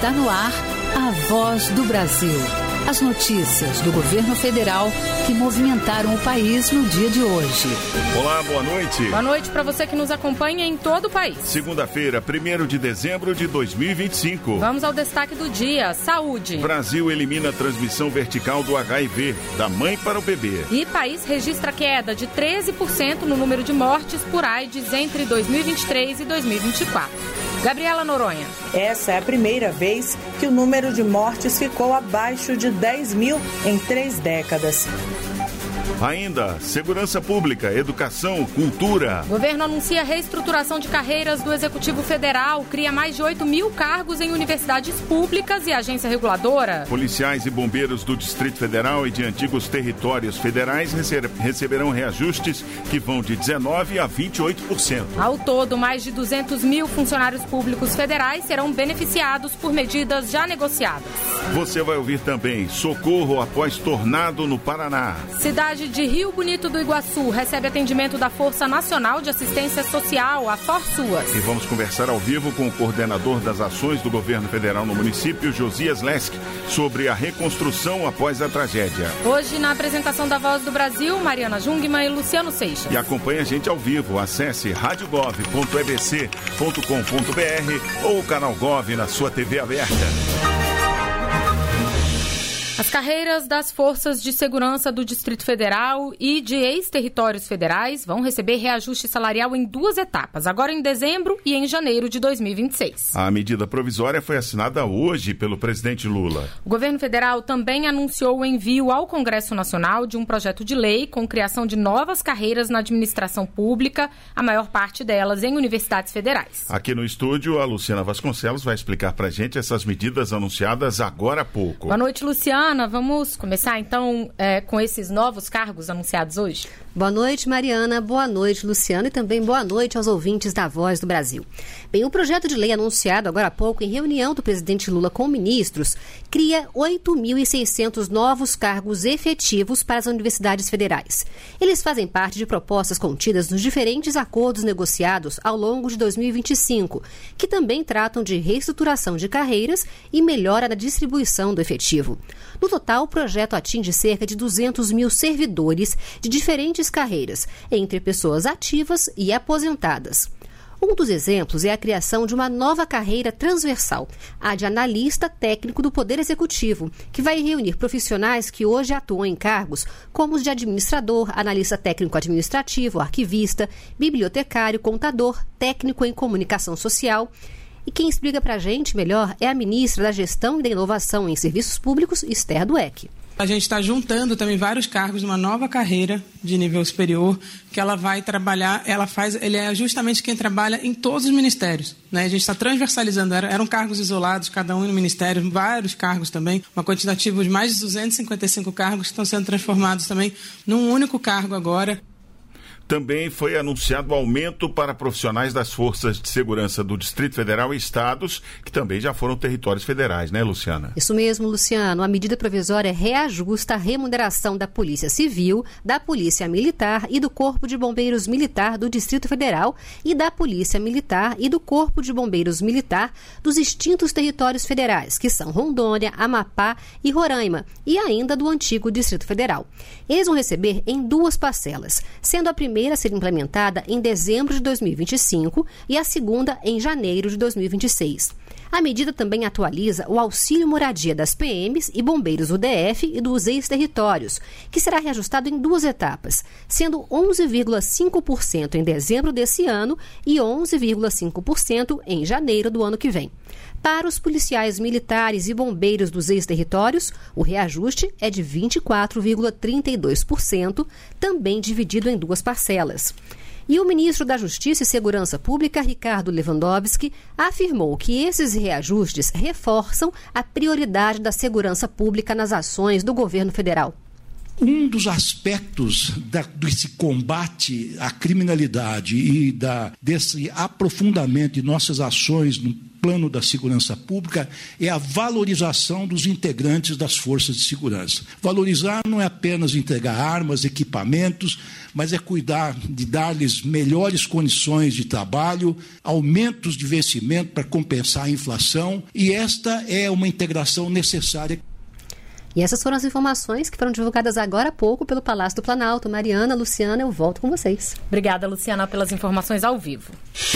Está no ar a Voz do Brasil. As notícias do governo federal que movimentaram o país no dia de hoje. Olá, boa noite. Boa noite para você que nos acompanha em todo o país. Segunda-feira, 1º de dezembro de 2025. Vamos ao destaque do dia: saúde. Brasil elimina a transmissão vertical do HIV, da mãe para o bebê. E país registra queda de 13% no número de mortes por AIDS entre 2023 e 2024. Gabriela Noronha. Essa é a primeira vez que o número de mortes ficou abaixo de 10 mil em 3 décadas. Ainda, segurança pública, educação, cultura. O governo anuncia a reestruturação de carreiras do Executivo Federal, cria mais de 8 mil cargos em universidades públicas e agência reguladora. Policiais e bombeiros do Distrito Federal e de antigos territórios federais receberão reajustes que vão de 19% a 28%. Ao todo, mais de 200 mil funcionários públicos federais serão beneficiados por medidas já negociadas. Você vai ouvir também socorro após tornado no Paraná. Cidade de Rio Bonito do Iguaçu recebe atendimento da Força Nacional de Assistência Social, a ForSUAS. E vamos conversar ao vivo com o coordenador das ações do governo federal no município, Josias Lesk, sobre a reconstrução após a tragédia. Hoje, na apresentação da Voz do Brasil, Mariana Jungmann e Luciano Seixas. E acompanhe a gente ao vivo. Acesse radiogov.ebc.com.br ou o canal Gov na sua TV aberta. As carreiras das Forças de Segurança do Distrito Federal e de ex-territórios federais vão receber reajuste salarial em 2 etapas, agora em dezembro e em janeiro de 2026. A medida provisória foi assinada hoje pelo presidente Lula. O governo federal também anunciou o envio ao Congresso Nacional de um projeto de lei com criação de novas carreiras na administração pública, a maior parte delas em universidades federais. Aqui no estúdio, a Luciana Vasconcelos vai explicar pra gente essas medidas anunciadas agora há pouco. Boa noite, Luciana. Vamos começar então com esses novos cargos anunciados hoje? Boa noite, Mariana. Boa noite, Luciano. E também boa noite aos ouvintes da Voz do Brasil. Bem, o projeto de lei anunciado agora há pouco em reunião do presidente Lula com ministros cria 8.600 novos cargos efetivos para as universidades federais. Eles fazem parte de propostas contidas nos diferentes acordos negociados ao longo de 2025, que também tratam de reestruturação de carreiras e melhora na distribuição do efetivo. No total, o projeto atinge cerca de 200 mil servidores de diferentes carreiras, entre pessoas ativas e aposentadas. Um dos exemplos é a criação de uma nova carreira transversal, a de analista técnico do Poder Executivo, que vai reunir profissionais que hoje atuam em cargos como os de administrador, analista técnico administrativo, arquivista, bibliotecário, contador, técnico em comunicação social. E quem explica para a gente melhor é a ministra da Gestão e da Inovação em Serviços Públicos, Esther Dweck. A gente está juntando também vários cargos numa nova carreira de nível superior que ela vai trabalhar, ele é justamente quem trabalha em todos os ministérios, né? A gente está transversalizando, eram cargos isolados, cada um no ministério, vários cargos também, uma quantitativa de mais de 255 cargos que estão sendo transformados também num único cargo agora. Também foi anunciado o aumento para profissionais das forças de segurança do Distrito Federal e estados, que também já foram territórios federais, né, Luciana? Isso mesmo, Luciano. A medida provisória reajusta a remuneração da Polícia Civil, da Polícia Militar e do Corpo de Bombeiros Militar do Distrito Federal e da Polícia Militar e do Corpo de Bombeiros Militar dos extintos territórios federais, que são Rondônia, Amapá e Roraima, e ainda do antigo Distrito Federal. Eles vão receber em 2 parcelas, sendo a primeira a ser implementada em dezembro de 2025 e a segunda em janeiro de 2026. A medida também atualiza o auxílio moradia das PMs e bombeiros do DF e dos ex-territórios, que será reajustado em 2 etapas, sendo 11,5% em dezembro desse ano e 11,5% em janeiro do ano que vem. Para os policiais militares e bombeiros dos ex-territórios, o reajuste é de 24,32%, também dividido em 2 parcelas. E o ministro da Justiça e Segurança Pública, Ricardo Lewandowski, afirmou que esses reajustes reforçam a prioridade da segurança pública nas ações do governo federal. Um dos aspectos desse combate à criminalidade e desse aprofundamento de nossas ações no plano da segurança pública é a valorização dos integrantes das forças de segurança. Valorizar não é apenas entregar armas, equipamentos, mas é cuidar de dar-lhes melhores condições de trabalho, aumentos de investimento para compensar a inflação, e esta é uma integração necessária. E essas foram as informações que foram divulgadas agora há pouco pelo Palácio do Planalto. Mariana, Luciana, eu volto com vocês. Obrigada, Luciana, pelas informações ao vivo.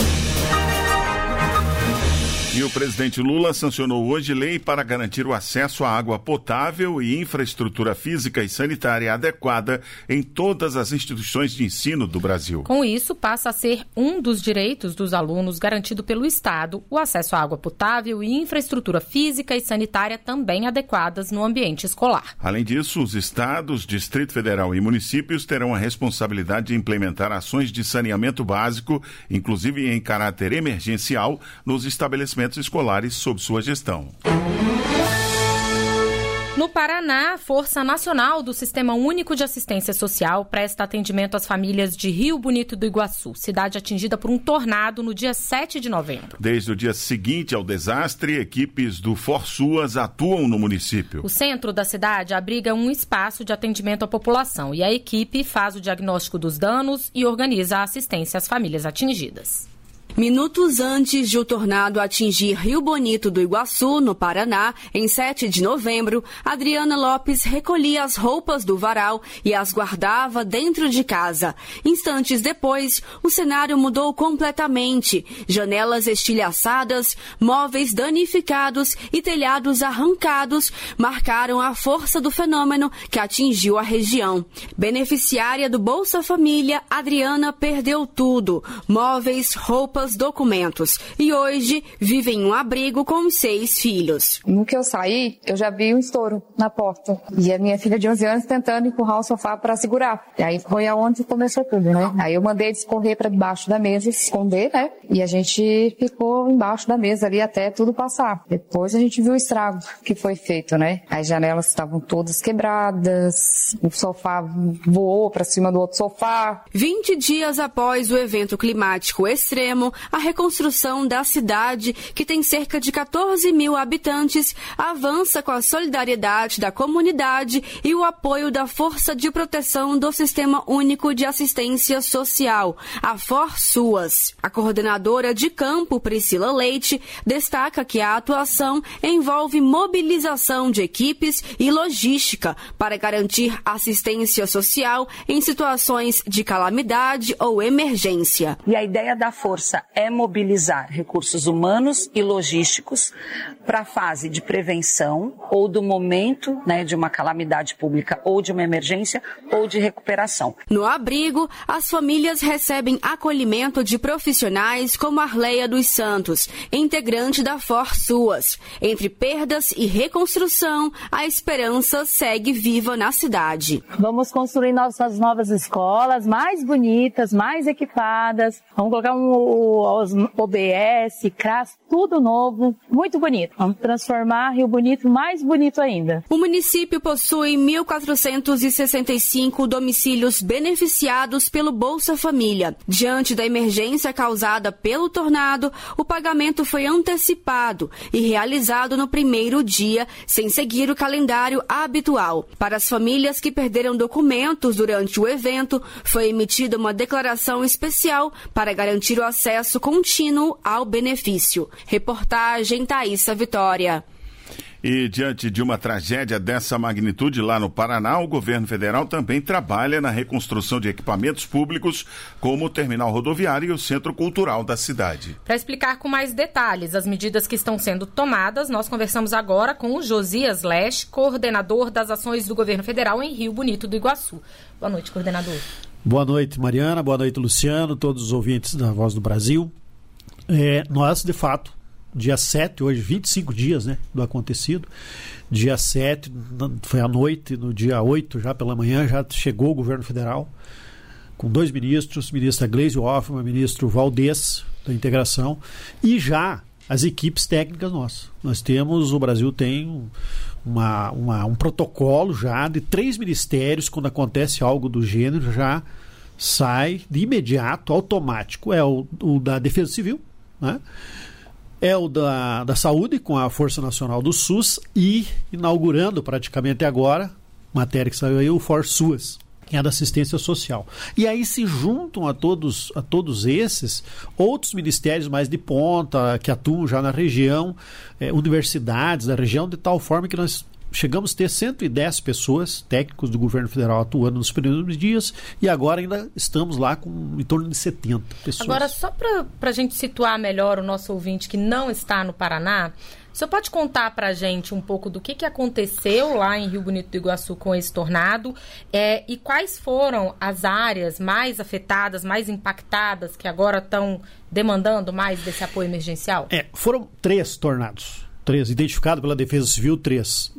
E o presidente Lula sancionou hoje lei para garantir o acesso à água potável e infraestrutura física e sanitária adequada em todas as instituições de ensino do Brasil. Com isso, passa a ser um dos direitos dos alunos garantido pelo Estado o acesso à água potável e infraestrutura física e sanitária também adequadas no ambiente escolar. Além disso, os estados, Distrito Federal e municípios terão a responsabilidade de implementar ações de saneamento básico, inclusive em caráter emergencial, nos estabelecimentos escolares sob sua gestão. No Paraná, a Força Nacional do Sistema Único de Assistência Social presta atendimento às famílias de Rio Bonito do Iguaçu, cidade atingida por um tornado no dia 7 de novembro. Desde o dia seguinte ao desastre, equipes do ForSuas atuam no município. O centro da cidade abriga um espaço de atendimento à população e a equipe faz o diagnóstico dos danos e organiza a assistência às famílias atingidas. Minutos antes de o tornado atingir Rio Bonito do Iguaçu, no Paraná, em 7 de novembro, Adriana Lopes recolhia as roupas do varal e as guardava dentro de casa. Instantes depois, o cenário mudou completamente. Janelas estilhaçadas, móveis danificados e telhados arrancados marcaram a força do fenômeno que atingiu a região. Beneficiária do Bolsa Família, Adriana perdeu tudo: móveis, roupas, documentos, e hoje vive em um abrigo com 6 filhos. No que eu saí, eu já vi um estouro na porta. E a minha filha de 11 anos tentando empurrar o sofá para segurar. E aí foi aonde começou tudo, né? Aí eu mandei eles correr para debaixo da mesa, se esconder, né? E a gente ficou embaixo da mesa ali até tudo passar. Depois a gente viu o estrago que foi feito, né? As janelas estavam todas quebradas, o sofá voou para cima do outro sofá. 20 dias após o evento climático extremo, a reconstrução da cidade, que tem cerca de 14 mil habitantes, avança com a solidariedade da comunidade e o apoio da Força de Proteção do Sistema Único de Assistência Social, a ForSuas. A coordenadora de campo, Priscila Leite, destaca que a atuação envolve mobilização de equipes e logística para garantir assistência social em situações de calamidade ou emergência. E a ideia da força é mobilizar recursos humanos e logísticos para a fase de prevenção ou do momento, né, de uma calamidade pública ou de uma emergência ou de recuperação. No abrigo, as famílias recebem acolhimento de profissionais como Arleia dos Santos, integrante da ForSuas. Entre perdas e reconstrução, a esperança segue viva na cidade. Vamos construir nossas novas escolas mais bonitas, mais equipadas. Vamos colocar os OBS, CRAS, tudo novo, muito bonito. Vamos transformar Rio Bonito mais bonito ainda. O município possui 1.465 domicílios beneficiados pelo Bolsa Família. Diante da emergência causada pelo tornado, o pagamento foi antecipado e realizado no primeiro dia, sem seguir o calendário habitual. Para as famílias que perderam documentos durante o evento, foi emitida uma declaração especial para garantir o acesso contínuo ao benefício. Reportagem Thaísa Vitória. E diante de uma tragédia dessa magnitude lá no Paraná, o governo federal também trabalha na reconstrução de equipamentos públicos, como o terminal rodoviário e o centro cultural da cidade. Para explicar com mais detalhes as medidas que estão sendo tomadas, nós conversamos agora com o Josias Lesch, coordenador das ações do governo federal em Rio Bonito do Iguaçu. Boa noite, coordenador. Boa noite, Mariana. Boa noite, Luciano, todos os ouvintes da Voz do Brasil. Nós, de fato, dia 7, hoje 25 dias, né, do acontecido, dia 7 foi à noite, no dia 8 já pela manhã já chegou o governo federal com 2 ministros, ministra Gleisi Hoffmann, ministro Valdez da integração, e já as equipes técnicas nossas. O Brasil tem um protocolo já de 3 ministérios. Quando acontece algo do gênero, já sai de imediato, automático. É o da Defesa Civil, né? É o da Saúde, com a Força Nacional do SUS, e inaugurando praticamente agora, matéria que saiu aí, o ForSUS, que é da assistência social. E aí se juntam a todos esses outros ministérios mais de ponta, que atuam já na região, universidades da região, de tal forma que nós chegamos a ter 110 pessoas, técnicos do governo federal, atuando nos primeiros dias, e agora ainda estamos lá com em torno de 70 pessoas. Agora, só para a gente situar melhor o nosso ouvinte que não está no Paraná, o senhor pode contar para a gente um pouco do que aconteceu lá em Rio Bonito do Iguaçu com esse tornado, e quais foram as áreas mais afetadas, mais impactadas, que agora estão demandando mais desse apoio emergencial? Foram 3 tornados. 3, identificado pela Defesa Civil, 3,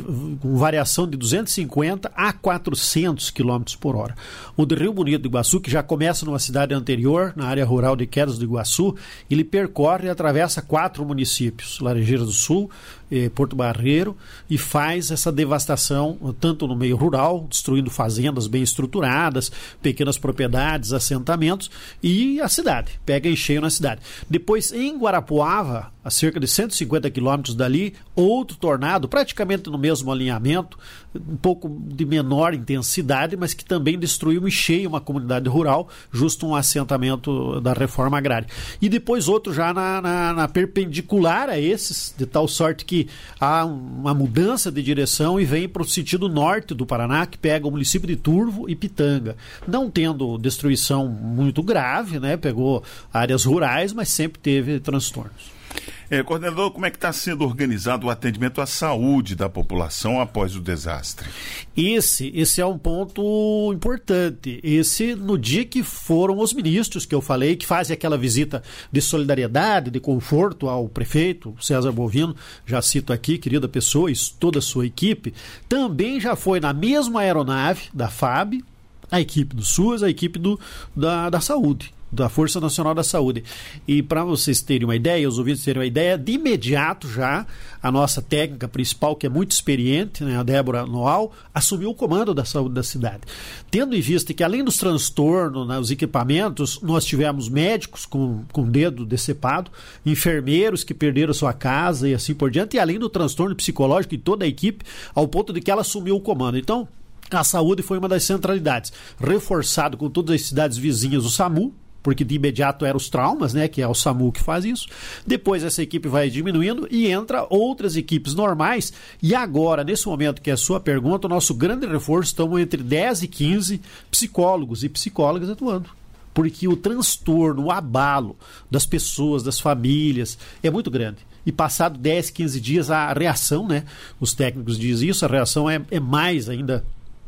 com variação de 250 a 400 km por hora. O de Rio Bonito do Iguaçu, que já começa numa cidade anterior, na área rural de Quedas do Iguaçu, ele percorre e atravessa 4 municípios, Laranjeiras do Sul, Porto Barreiro, e faz essa devastação tanto no meio rural, destruindo fazendas bem estruturadas, pequenas propriedades, assentamentos, e a cidade, pega em cheio na cidade. Depois, em Guarapuava, a cerca de 150 quilômetros dali, outro tornado, praticamente no mesmo alinhamento, um pouco de menor intensidade, mas que também destruiu em cheio uma comunidade rural, justo um assentamento da reforma agrária. E depois outro já na perpendicular a esses, de tal sorte que há uma mudança de direção e vem para o sentido norte do Paraná, que pega o município de Turvo e Pitanga. Não tendo destruição muito grave, né? Pegou áreas rurais, mas sempre teve transtornos. Coordenador, como é que está sendo organizado o atendimento à saúde da população após o desastre? Esse é um ponto importante. Esse, no dia que foram os ministros que eu falei, que fazem aquela visita de solidariedade, de conforto ao prefeito, César Bovino, já cito aqui, querida pessoa, e toda a sua equipe, também já foi na mesma aeronave da FAB, a equipe do SUS, a equipe da saúde, da Força Nacional da Saúde. E para vocês terem uma ideia, os ouvintes terem uma ideia, de imediato já a nossa técnica principal, que é muito experiente, né, a Débora Noal, assumiu o comando da saúde da cidade. Tendo em vista que, além dos transtornos, né, os equipamentos, nós tivemos médicos com dedo decepado, enfermeiros que perderam sua casa e assim por diante, e além do transtorno psicológico de toda a equipe, ao ponto de que ela assumiu o comando. Então, a saúde foi uma das centralidades. Reforçado com todas as cidades vizinhas o SAMU, porque de imediato eram os traumas, né, que é o SAMU que faz isso. Depois essa equipe vai diminuindo e entra outras equipes normais. E agora, nesse momento que é a sua pergunta, o nosso grande reforço, estamos entre 10 e 15 psicólogos e psicólogas atuando. Porque o transtorno, o abalo das pessoas, das famílias, é muito grande. E passado 10, 15 dias, a reação, né, os técnicos dizem isso, a reação é mais ainda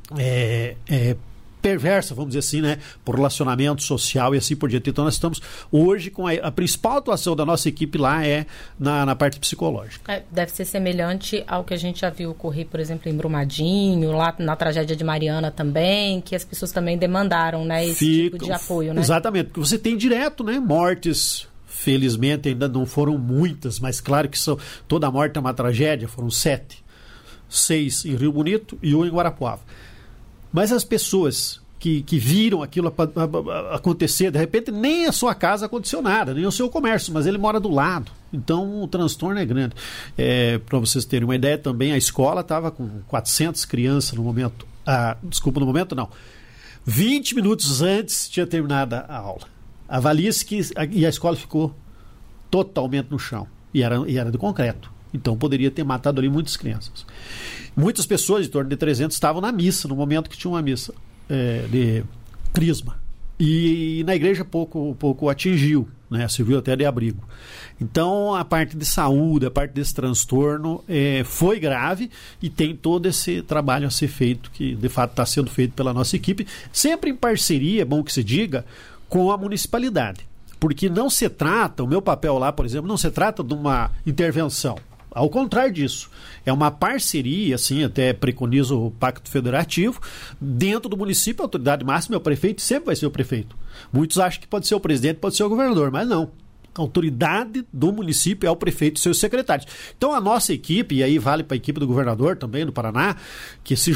perversa, vamos dizer assim, né, por relacionamento social e assim por diante. Então nós estamos hoje com a principal atuação da nossa equipe lá na parte psicológica. Deve ser semelhante ao que a gente já viu ocorrer, por exemplo, em Brumadinho, lá na tragédia de Mariana também, que as pessoas também demandaram, né, esse tipo de apoio, né? Exatamente, porque você tem direto, né, mortes. Felizmente ainda não foram muitas, mas claro que toda morte é uma tragédia, foram 7. 6 em Rio Bonito e 1 em Guarapuava. Mas as pessoas que viram aquilo acontecer, de repente nem a sua casa aconteceu nada, nem o seu comércio, mas ele mora do lado. Então o transtorno é grande. Para vocês terem uma ideia também, a escola estava com 400 crianças no momento. No momento não. 20 minutos antes tinha terminado a aula. Avalia-se que e a escola ficou totalmente no chão. E era de concreto. Então poderia ter matado ali muitas crianças. Muitas pessoas, em torno de 300, estavam na missa, no momento que tinha uma missa de crisma. E na igreja pouco atingiu, né? Serviu até de abrigo. Então a parte de saúde, a parte desse transtorno foi grave e tem todo esse trabalho a ser feito, que de fato está sendo feito pela nossa equipe, sempre em parceria, é bom que se diga, com a municipalidade. Porque não se trata, o meu papel lá, por exemplo, não se trata de uma intervenção. Ao contrário disso, é uma parceria, assim, até preconizo o Pacto Federativo, dentro do município, a autoridade máxima é o prefeito, sempre vai ser o prefeito. Muitos acham que pode ser o presidente, pode ser o governador, mas não. A autoridade do município é o prefeito e seus secretários. Então a nossa equipe, e aí vale para a equipe do governador também do Paraná, que se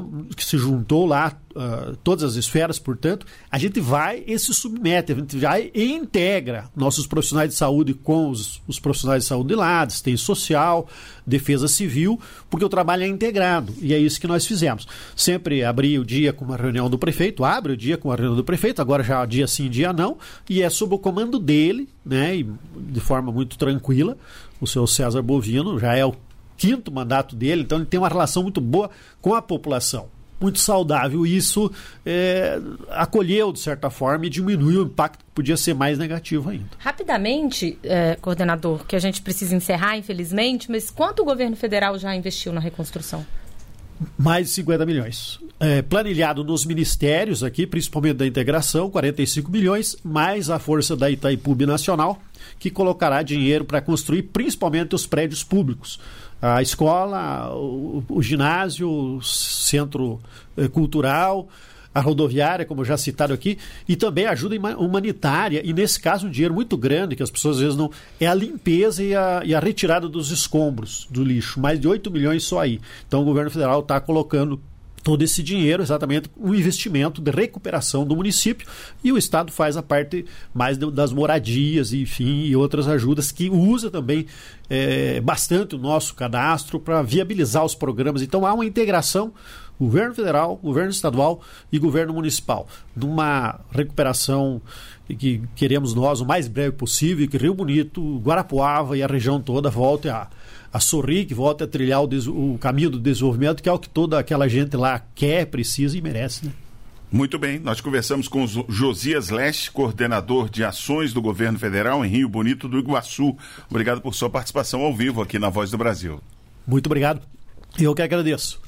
juntou lá, todas as esferas, portanto, a gente vai e se submete, a gente vai e integra nossos profissionais de saúde com os profissionais de saúde de lá, assistência social, defesa civil, porque o trabalho é integrado, e é isso que nós fizemos. Sempre abri o dia com uma reunião do prefeito, abre o dia com uma reunião do prefeito, agora já dia sim, dia não, e é sob o comando dele, né, e de forma muito tranquila. O seu César Bovino já é o 5º mandato dele, então ele tem uma relação muito boa com a população, muito saudável. Isso acolheu de certa forma e diminuiu o impacto que podia ser mais negativo ainda. Rapidamente, coordenador, que a gente precisa encerrar, infelizmente, mas quanto o governo federal já investiu na reconstrução? Mais de 50 milhões. Planilhado nos ministérios aqui, principalmente da integração, 45 milhões, mais a força da Itaipu Binacional, que colocará dinheiro para construir principalmente os prédios públicos. A escola, o ginásio, o centro cultural, a rodoviária, como já citado aqui, e também a ajuda humanitária, e nesse caso um dinheiro muito grande, que as pessoas às vezes não... é a limpeza e a retirada dos escombros do lixo, mais de 8 milhões só aí. Então o governo federal está colocando todo esse dinheiro, exatamente um investimento de recuperação do município, e o Estado faz a parte mais das moradias, enfim, e outras ajudas, que usa também bastante o nosso cadastro para viabilizar os programas. Então há uma integração, governo federal, governo estadual e governo municipal, numa recuperação que queremos nós o mais breve possível, que Rio Bonito, Guarapuava e a região toda volte a sorrir, que volte a trilhar o caminho do desenvolvimento, que é o que toda aquela gente lá quer, precisa e merece, né? Muito bem, nós conversamos com o Josias Leste, coordenador de ações do governo federal em Rio Bonito do Iguaçu. Obrigado por sua participação ao vivo aqui na Voz do Brasil. Muito obrigado. Eu que agradeço.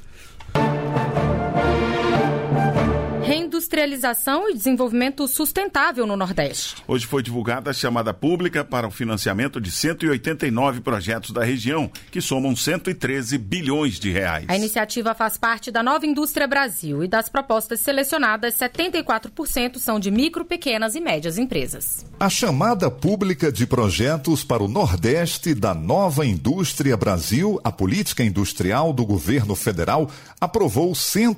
Reindustrialização e desenvolvimento sustentável no Nordeste. Hoje foi divulgada a chamada pública para o financiamento de 189 projetos da região, que somam 113 bilhões de reais. A iniciativa faz parte da Nova Indústria Brasil e das propostas selecionadas, 74% são de micro, pequenas e médias empresas. A chamada pública de projetos para o Nordeste da Nova Indústria Brasil, a política industrial do governo federal, aprovou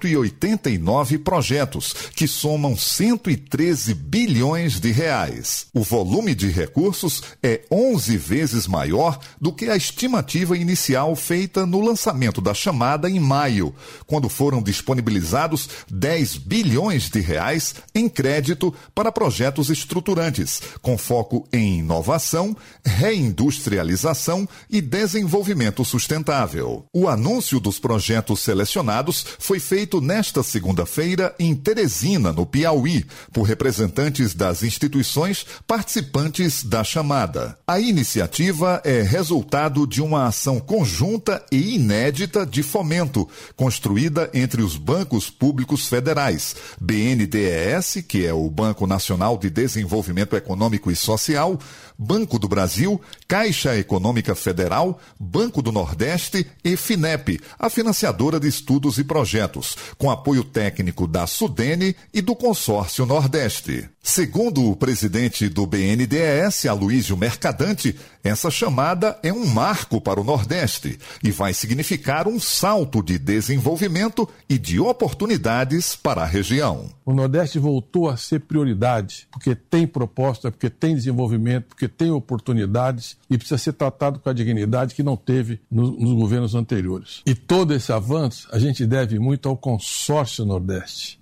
189 projetos, que somam 113 bilhões de reais. O volume de recursos é 11 vezes maior do que a estimativa inicial feita no lançamento da chamada em maio, quando foram disponibilizados 10 bilhões de reais em crédito para projetos estruturantes, com foco em inovação, reindustrialização e desenvolvimento sustentável. O anúncio dos projetos selecionados foi feito nesta segunda-feira em Teresina, no Piauí, por representantes das instituições participantes da chamada. A iniciativa é resultado de uma ação conjunta e inédita de fomento, construída entre os bancos públicos federais, BNDES, que é o Banco Nacional de Desenvolvimento Econômico e Social, Banco do Brasil, Caixa Econômica Federal, Banco do Nordeste e FINEP, a financiadora de estudos e projetos, com apoio técnico da Sudene e do Consórcio Nordeste. Segundo o presidente do BNDES, Aloísio Mercadante, essa chamada é um marco para o Nordeste e vai significar um salto de desenvolvimento e de oportunidades para a região. O Nordeste voltou a ser prioridade, porque tem proposta, porque tem desenvolvimento, porque tem oportunidades e precisa ser tratado com a dignidade que não teve nos governos anteriores. E todo esse avanço a gente deve muito ao Consórcio Nordeste.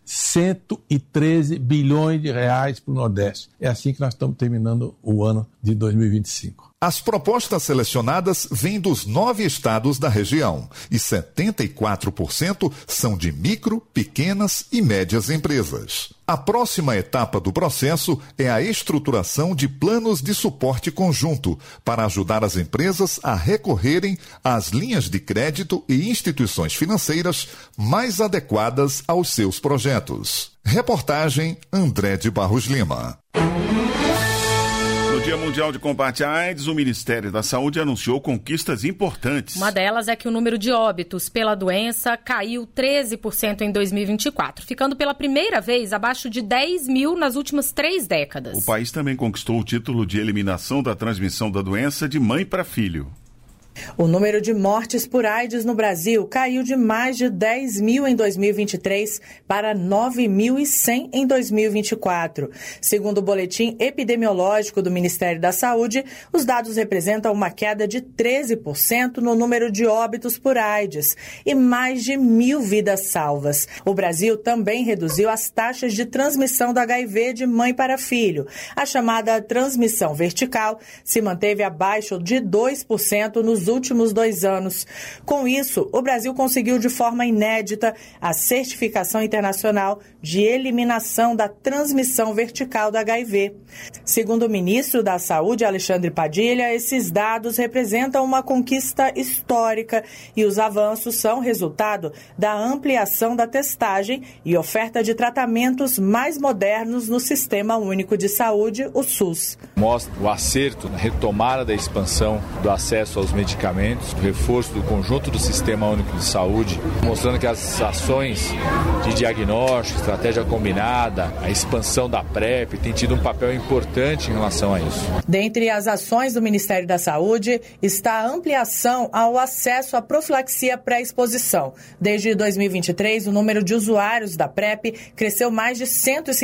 113 bilhões de reais para o Nordeste. É assim que nós estamos terminando o ano de 2025. As propostas selecionadas vêm dos 9 estados da região e 74% são de micro, pequenas e médias empresas. A próxima etapa do processo é a estruturação de planos de suporte conjunto para ajudar as empresas a recorrerem às linhas de crédito e instituições financeiras mais adequadas aos seus projetos. Reportagem André de Barros Lima. No Dia Mundial de Combate à AIDS, o Ministério da Saúde anunciou conquistas importantes. Uma delas é que o número de óbitos pela doença caiu 13% em 2024, ficando pela primeira vez abaixo de 10 mil nas últimas 3 décadas. O país também conquistou o título de eliminação da transmissão da doença de mãe para filho. O número de mortes por AIDS no Brasil caiu de mais de 10 mil em 2023 para 9.100 em 2024. Segundo o boletim epidemiológico do Ministério da Saúde, os dados representam uma queda de 13% no número de óbitos por AIDS e mais de 1.000 vidas salvas. O Brasil também reduziu as taxas de transmissão do HIV de mãe para filho. A chamada transmissão vertical se manteve abaixo de 2% nos últimos 2 anos. Com isso, o Brasil conseguiu de forma inédita a certificação internacional de eliminação da transmissão vertical do HIV. Segundo o ministro da Saúde, Alexandre Padilha, esses dados representam uma conquista histórica e os avanços são resultado da ampliação da testagem e oferta de tratamentos mais modernos no Sistema Único de Saúde, o SUS. Mostra o acerto na retomada da expansão do acesso aos medicamentos, o reforço do conjunto do Sistema Único de Saúde, mostrando que as ações de diagnóstico, estratégia combinada, a expansão da PrEP tem tido um papel importante em relação a isso. Dentre as ações do Ministério da Saúde está a ampliação ao acesso à profilaxia pré-exposição. Desde 2023, o número de usuários da PrEP cresceu mais de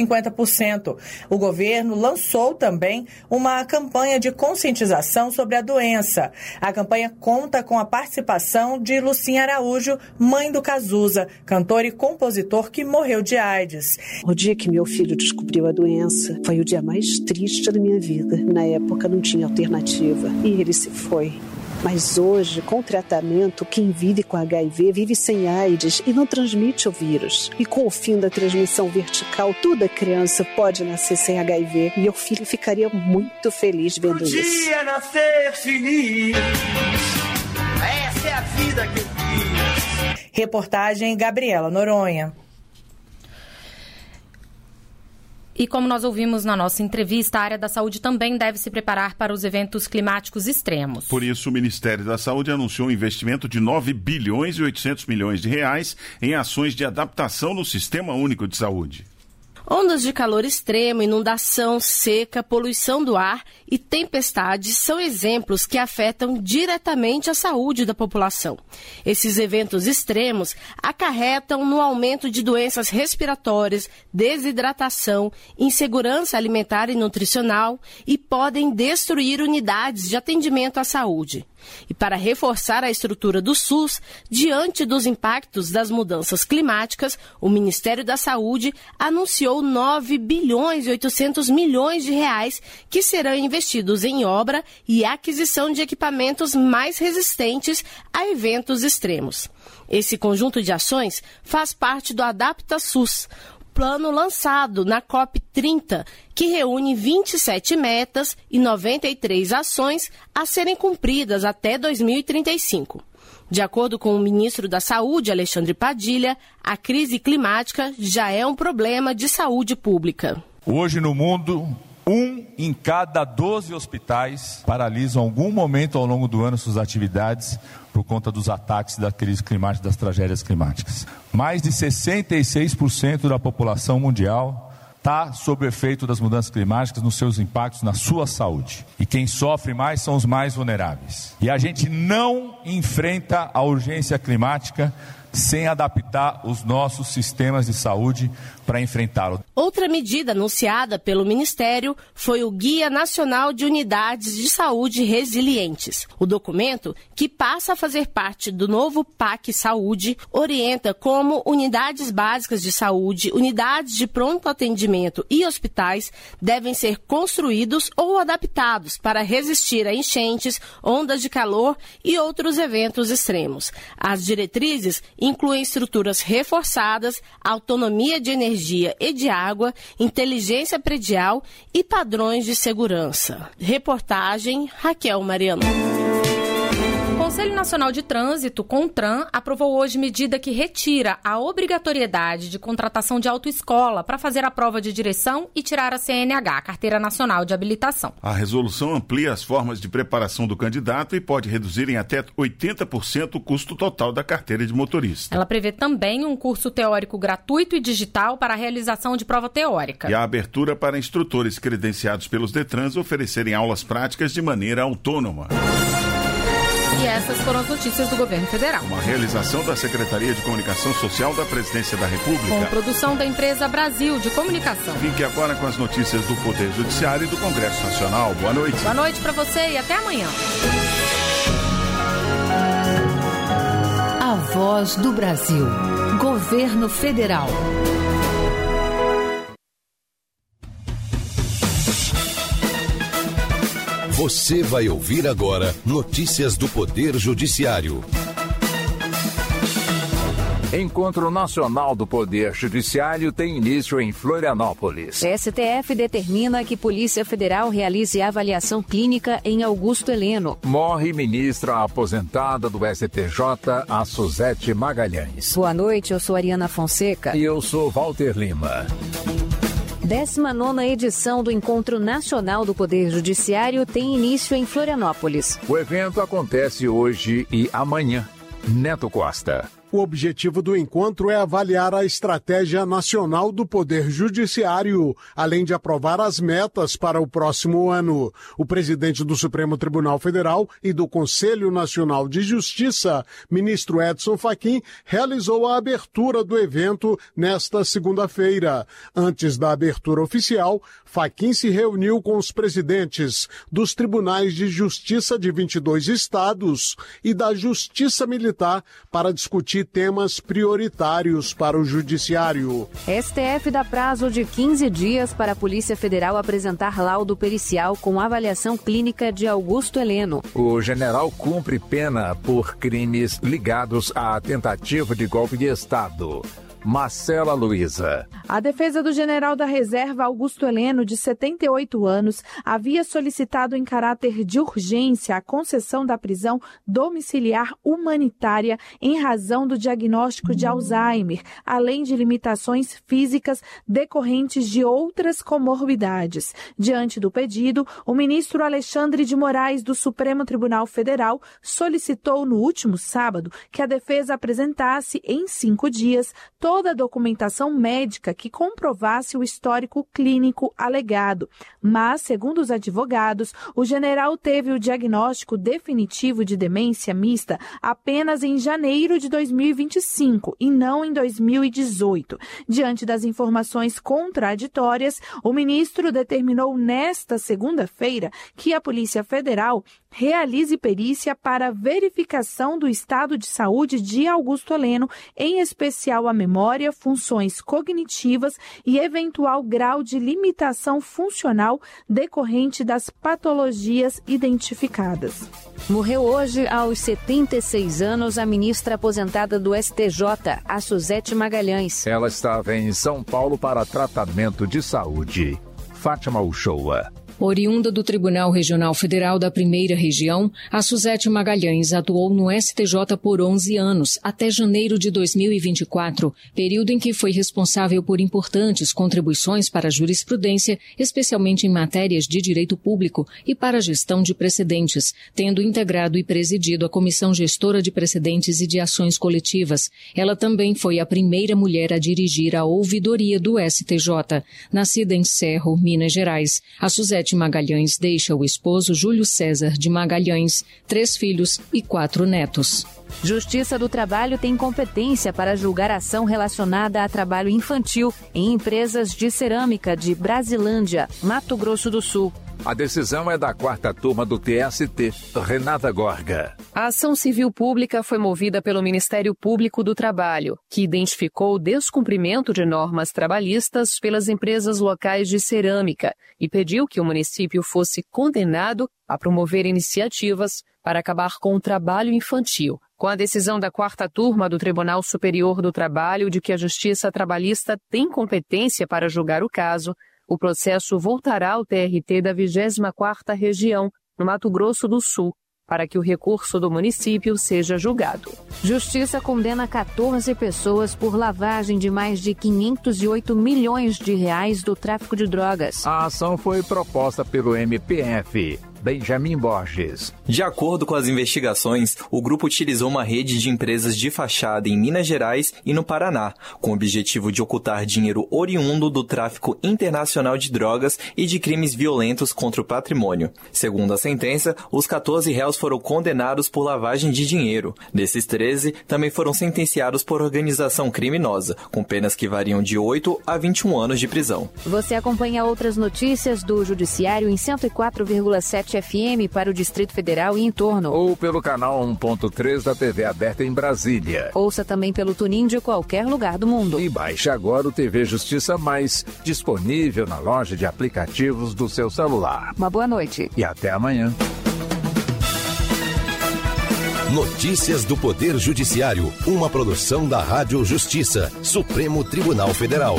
150%. O governo lançou também uma campanha de conscientização sobre a doença. A campanha conta com a participação de Lucinha Araújo, mãe do Cazuza, cantor e compositor que morreu de AIDS. O dia que meu filho descobriu a doença foi o dia mais triste da minha vida. Na época não tinha alternativa e ele se foi. Mas hoje, com tratamento, quem vive com HIV vive sem AIDS e não transmite o vírus. E com o fim da transmissão vertical, toda criança pode nascer sem HIV. E meu filho ficaria muito feliz vendo isso. Podia nascer feliz. Essa é a vida que eu quis. Reportagem Gabriela Noronha. E como nós ouvimos na nossa entrevista, a área da saúde também deve se preparar para os eventos climáticos extremos. Por isso, o Ministério da Saúde anunciou um investimento de 9 bilhões e 800 milhões de reais em ações de adaptação no Sistema Único de Saúde. Ondas de calor extremo, inundação, seca, poluição do ar e tempestades são exemplos que afetam diretamente a saúde da população. Esses eventos extremos acarretam no aumento de doenças respiratórias, desidratação, insegurança alimentar e nutricional e podem destruir unidades de atendimento à saúde. E para reforçar a estrutura do SUS, diante dos impactos das mudanças climáticas, o Ministério da Saúde anunciou 9 bilhões e 800 milhões de reais que serão investidos em obra e aquisição de equipamentos mais resistentes a eventos extremos. Esse conjunto de ações faz parte do Adapta SUS, plano lançado na COP30, que reúne 27 metas e 93 ações a serem cumpridas até 2035. De acordo com o ministro da Saúde, Alexandre Padilha, a crise climática já é um problema de saúde pública. Hoje no mundo, 1 em cada 12 hospitais paralisam em algum momento ao longo do ano suas atividades por conta dos ataques da crise climática, das tragédias climáticas. Mais de 66% da população mundial está sob o efeito das mudanças climáticas nos seus impactos na sua saúde. E quem sofre mais são os mais vulneráveis. E a gente não enfrenta a urgência climática sem adaptar os nossos sistemas de saúde para enfrentá-lo. Outra medida anunciada pelo Ministério foi o Guia Nacional de Unidades de Saúde Resilientes. O documento, que passa a fazer parte do novo PAC Saúde, orienta como unidades básicas de saúde, unidades de pronto atendimento e hospitais devem ser construídos ou adaptados para resistir a enchentes, ondas de calor e outros eventos extremos. As diretrizes incluem estruturas reforçadas, autonomia de energia e de água, inteligência predial e padrões de segurança. Reportagem Raquel Mariano. Conselho Nacional de Trânsito, CONTRAN, aprovou hoje medida que retira a obrigatoriedade de contratação de autoescola para fazer a prova de direção e tirar a CNH, a Carteira Nacional de Habilitação. A resolução amplia as formas de preparação do candidato e pode reduzir em até 80% o custo total da carteira de motorista. Ela prevê também um curso teórico gratuito e digital para a realização de prova teórica. E a abertura para instrutores credenciados pelos Detrans oferecerem aulas práticas de maneira autônoma. E essas foram as notícias do governo federal. Uma realização da Secretaria de Comunicação Social da Presidência da República. Com produção da empresa Brasil de Comunicação. Fique agora com as notícias do Poder Judiciário e do Congresso Nacional. Boa noite. Boa noite para você e até amanhã. A Voz do Brasil. Governo Federal. Você vai ouvir agora notícias do Poder Judiciário. Encontro Nacional do Poder Judiciário tem início em Florianópolis. STF determina que Polícia Federal realize avaliação clínica em Augusto Heleno. Morre ministra aposentada do STJ, a Suzete Magalhães. Boa noite, eu sou Ariana Fonseca. E eu sou Walter Lima. 19ª edição do Encontro Nacional do Poder Judiciário tem início em Florianópolis. O evento acontece hoje e amanhã. Neto Costa. O objetivo do encontro é avaliar a estratégia nacional do Poder Judiciário, além de aprovar as metas para o próximo ano. O presidente do Supremo Tribunal Federal e do Conselho Nacional de Justiça, ministro Edson Fachin, realizou a abertura do evento nesta segunda-feira. Antes da abertura oficial, Fachin se reuniu com os presidentes dos Tribunais de Justiça de 22 estados e da Justiça Militar para discutir temas prioritários para o Judiciário. STF dá prazo de 15 dias para a Polícia Federal apresentar laudo pericial com avaliação clínica de Augusto Heleno. O general cumpre pena por crimes ligados à tentativa de golpe de Estado. Marcela Luiza. A defesa do general da reserva Augusto Heleno, de 78 anos, havia solicitado em caráter de urgência a concessão da prisão domiciliar humanitária em razão do diagnóstico de Alzheimer, além de limitações físicas decorrentes de outras comorbidades. Diante do pedido, o ministro Alexandre de Moraes, do Supremo Tribunal Federal, solicitou no último sábado que a defesa apresentasse em 5 dias toda a documentação médica que comprovasse o histórico clínico alegado. Mas, segundo os advogados, o general teve o diagnóstico definitivo de demência mista apenas em janeiro de 2025 e não em 2018. Diante das informações contraditórias, o ministro determinou nesta segunda-feira que a Polícia Federal realize perícia para verificação do estado de saúde de Augusto Heleno, em especial a memória, funções cognitivas e eventual grau de limitação funcional decorrente das patologias identificadas. Morreu hoje, aos 76 anos, a ministra aposentada do STJ, a Suzete Magalhães. Ela estava em São Paulo para tratamento de saúde. Fátima Uchoa. Oriunda do Tribunal Regional Federal da Primeira Região, a Suzete Magalhães atuou no STJ por 11 anos, até janeiro de 2024, período em que foi responsável por importantes contribuições para a jurisprudência, especialmente em matérias de direito público e para a gestão de precedentes, tendo integrado e presidido a Comissão Gestora de Precedentes e de Ações Coletivas. Ela também foi a primeira mulher a dirigir a ouvidoria do STJ. Nascida em Cerro, Minas Gerais, a Suzete Magalhães deixa o esposo Júlio César de Magalhães, 3 filhos e 4 netos. Justiça do Trabalho tem competência para julgar ação relacionada a trabalho infantil em empresas de cerâmica de Brasilândia, Mato Grosso do Sul. A decisão é da 4ª turma do TST, Renata Gorga. A ação civil pública foi movida pelo Ministério Público do Trabalho, que identificou o descumprimento de normas trabalhistas pelas empresas locais de cerâmica e pediu que o município fosse condenado a promover iniciativas para acabar com o trabalho infantil. Com a decisão da 4ª turma do Tribunal Superior do Trabalho de que a Justiça Trabalhista tem competência para julgar o caso, o processo voltará ao TRT da 24ª Região, no Mato Grosso do Sul. para que o recurso do município seja julgado. Justiça condena 14 pessoas por lavagem de mais de 508 milhões de reais do tráfico de drogas. A ação foi proposta pelo MPF. Benjamin Borges. De acordo com as investigações, o grupo utilizou uma rede de empresas de fachada em Minas Gerais e no Paraná, com o objetivo de ocultar dinheiro oriundo do tráfico internacional de drogas e de crimes violentos contra o patrimônio. Segundo a sentença, os 14 réus foram condenados por lavagem de dinheiro. Desses 13, também foram sentenciados por organização criminosa, com penas que variam de 8 a 21 anos de prisão. Você acompanha outras notícias do Judiciário em 104,7 FM para o Distrito Federal e em torno. Ou pelo canal 1.3 da TV aberta em Brasília. Ouça também pelo TuneIn de qualquer lugar do mundo. E baixe agora o TV Justiça Mais, disponível na loja de aplicativos do seu celular. Uma boa noite. E até amanhã. Notícias do Poder Judiciário, uma produção da Rádio Justiça, Supremo Tribunal Federal.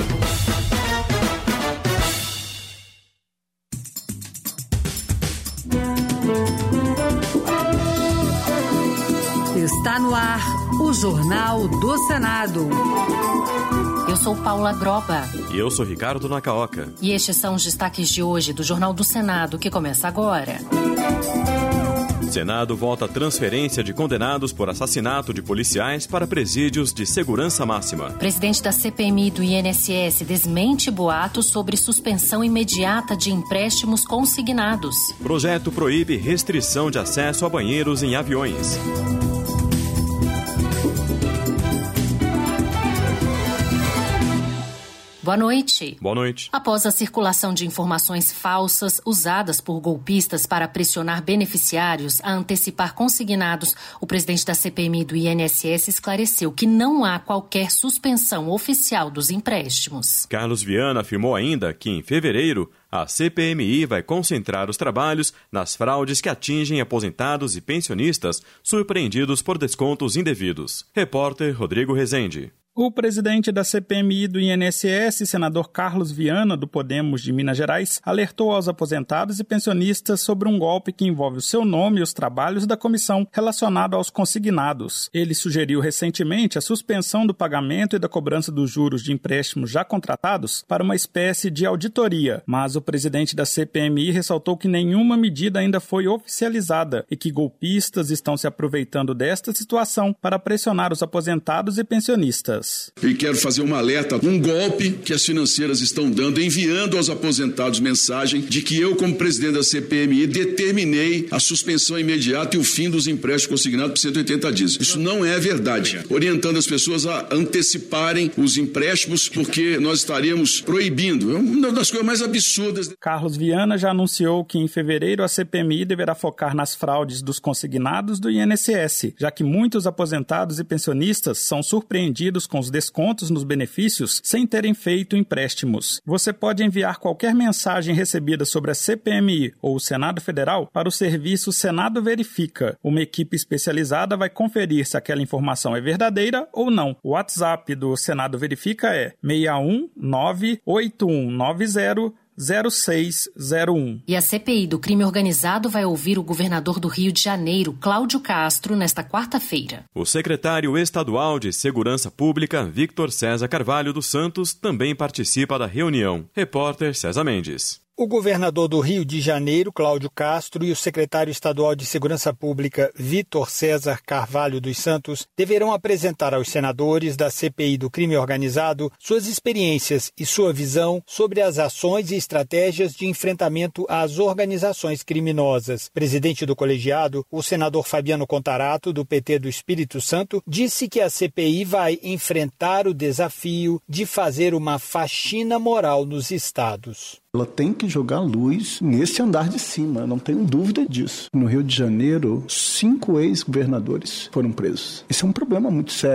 Está no ar o Jornal do Senado. Eu sou Paula Groba. E eu sou Ricardo Nacaoca. E estes são os destaques de hoje do Jornal do Senado, que começa agora. Senado vota a transferência de condenados por assassinato de policiais para presídios de segurança máxima. Presidente da CPMI do INSS desmente boatos sobre suspensão imediata de empréstimos consignados. Projeto proíbe restrição de acesso a banheiros em aviões. Boa noite. Boa noite. Após a circulação de informações falsas usadas por golpistas para pressionar beneficiários a antecipar consignados, o presidente da CPMI do INSS esclareceu que não há qualquer suspensão oficial dos empréstimos. Carlos Viana afirmou ainda que, em fevereiro, a CPMI vai concentrar os trabalhos nas fraudes que atingem aposentados e pensionistas surpreendidos por descontos indevidos. Repórter Rodrigo Rezende. O presidente da CPMI do INSS, senador Carlos Viana, do Podemos de Minas Gerais, alertou aos aposentados e pensionistas sobre um golpe que envolve o seu nome e os trabalhos da comissão relacionado aos consignados. Ele sugeriu recentemente a suspensão do pagamento e da cobrança dos juros de empréstimos já contratados para uma espécie de auditoria, mas o presidente da CPMI ressaltou que nenhuma medida ainda foi oficializada e que golpistas estão se aproveitando desta situação para pressionar os aposentados e pensionistas. E quero fazer um alerta, um golpe que as financeiras estão dando, enviando aos aposentados mensagem de que eu, como presidente da CPMI, determinei a suspensão imediata e o fim dos empréstimos consignados por 180 dias. Isso não é verdade. Orientando as pessoas a anteciparem os empréstimos, porque nós estaríamos proibindo. É uma das coisas mais absurdas. Carlos Viana já anunciou que em fevereiro a CPMI deverá focar nas fraudes dos consignados do INSS, já que muitos aposentados e pensionistas são surpreendidos com os descontos nos benefícios sem terem feito empréstimos. Você pode enviar qualquer mensagem recebida sobre a CPMI ou o Senado Federal para o serviço Senado Verifica. Uma equipe especializada vai conferir se aquela informação é verdadeira ou não. O WhatsApp do Senado Verifica é 61981900601. E a CPI do crime organizado vai ouvir o governador do Rio de Janeiro, Cláudio Castro, nesta quarta-feira. O secretário estadual de Segurança Pública, Victor César Carvalho dos Santos, também participa da reunião. Repórter César Mendes. O governador do Rio de Janeiro, Cláudio Castro, e o secretário estadual de Segurança Pública, Victor César Carvalho dos Santos, deverão apresentar aos senadores da CPI do crime organizado suas experiências e sua visão sobre as ações e estratégias de enfrentamento às organizações criminosas. Presidente do colegiado, o senador Fabiano Contarato, do PT do Espírito Santo, disse que a CPI vai enfrentar o desafio de fazer uma faxina moral nos estados. Ela tem que jogar luz nesse andar de cima, não tenho dúvida disso. No Rio de Janeiro, 5 ex-governadores foram presos. Esse é um problema muito sério.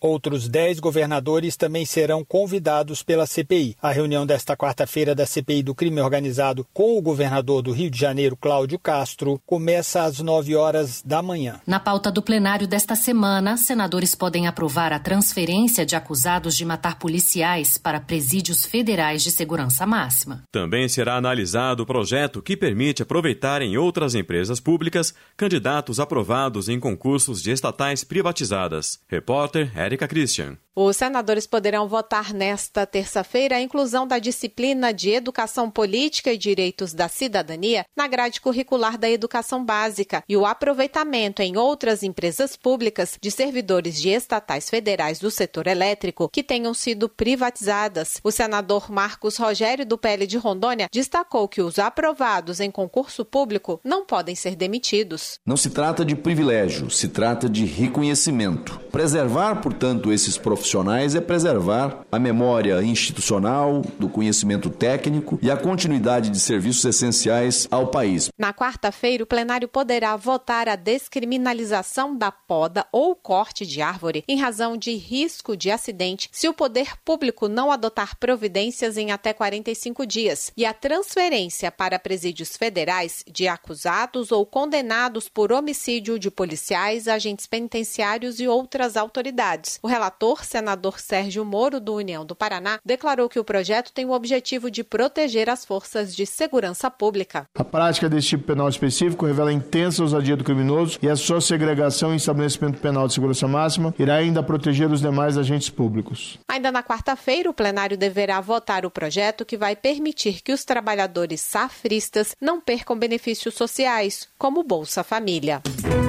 Outros 10 governadores também serão convidados pela CPI. A reunião desta quarta-feira da CPI do crime organizado com o governador do Rio de Janeiro, Cláudio Castro, começa às 9h da manhã. Na pauta do plenário desta semana, senadores podem aprovar a transferência de acusados de matar policiais para presídios federais de segurança máxima. Também será analisado o projeto que permite aproveitar em outras empresas públicas candidatos aprovados em concursos de estatais privatizadas. Repórter Érica Christian. Os senadores poderão votar nesta terça-feira a inclusão da disciplina de Educação Política e Direitos da Cidadania na grade curricular da educação básica e o aproveitamento em outras empresas públicas de servidores de estatais federais do setor elétrico que tenham sido privatizadas. O senador Marcos Rogério, do PL de Rondônia, destacou que os aprovados em concurso público não podem ser demitidos. Não se trata de privilégio, se trata de reconhecimento. Preservar, portanto, esses profissionais é preservar a memória institucional, do conhecimento técnico e a continuidade de serviços essenciais ao país. Na quarta-feira, o plenário poderá votar a descriminalização da poda ou corte de árvore em razão de risco de acidente se o poder público não adotar providências em até 45 dias e a transferência para presídios federais de acusados ou condenados por homicídio de policiais, agentes penitenciários e outras autoridades. O relator, senador Sérgio Moro, do União do Paraná, declarou que o projeto tem o objetivo de proteger as forças de segurança pública. A prática desse tipo penal específico revela intensa ousadia do criminoso e a sua segregação em estabelecimento penal de segurança máxima irá ainda proteger os demais agentes públicos. Ainda na quarta-feira, o plenário deverá votar o projeto que vai permitir que os trabalhadores safristas não percam benefícios sociais, como Bolsa Família.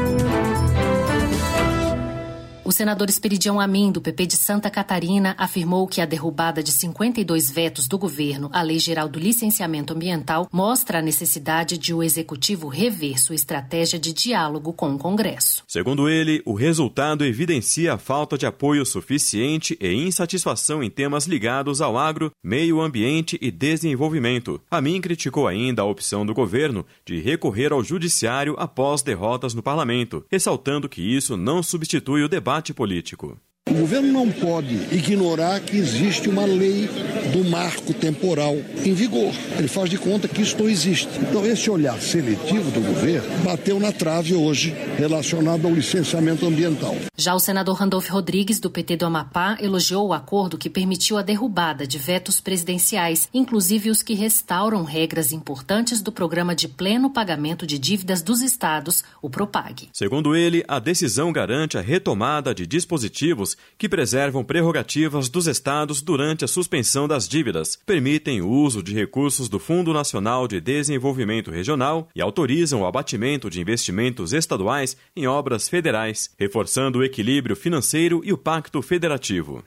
O senador Esperidião Amin, do PP de Santa Catarina, afirmou que a derrubada de 52 vetos do governo à Lei Geral do Licenciamento Ambiental mostra a necessidade de o Executivo rever sua estratégia de diálogo com o Congresso. Segundo ele, o resultado evidencia a falta de apoio suficiente e insatisfação em temas ligados ao agro, meio ambiente e desenvolvimento. Amin criticou ainda a opção do governo de recorrer ao judiciário após derrotas no parlamento, ressaltando que isso não substitui o debate político. O governo não pode ignorar que existe uma lei do marco temporal em vigor. Ele faz de conta que isso não existe. Então, esse olhar seletivo do governo bateu na trave hoje, relacionado ao licenciamento ambiental. Já o senador Randolfo Rodrigues, do PT do Amapá, elogiou o acordo que permitiu a derrubada de vetos presidenciais, inclusive os que restauram regras importantes do Programa de Pleno Pagamento de Dívidas dos Estados, o PROPAG. Segundo ele, a decisão garante a retomada de dispositivos que preservam prerrogativas dos estados durante a suspensão das dívidas, permitem o uso de recursos do Fundo Nacional de Desenvolvimento Regional e autorizam o abatimento de investimentos estaduais em obras federais, reforçando o equilíbrio financeiro e o pacto federativo.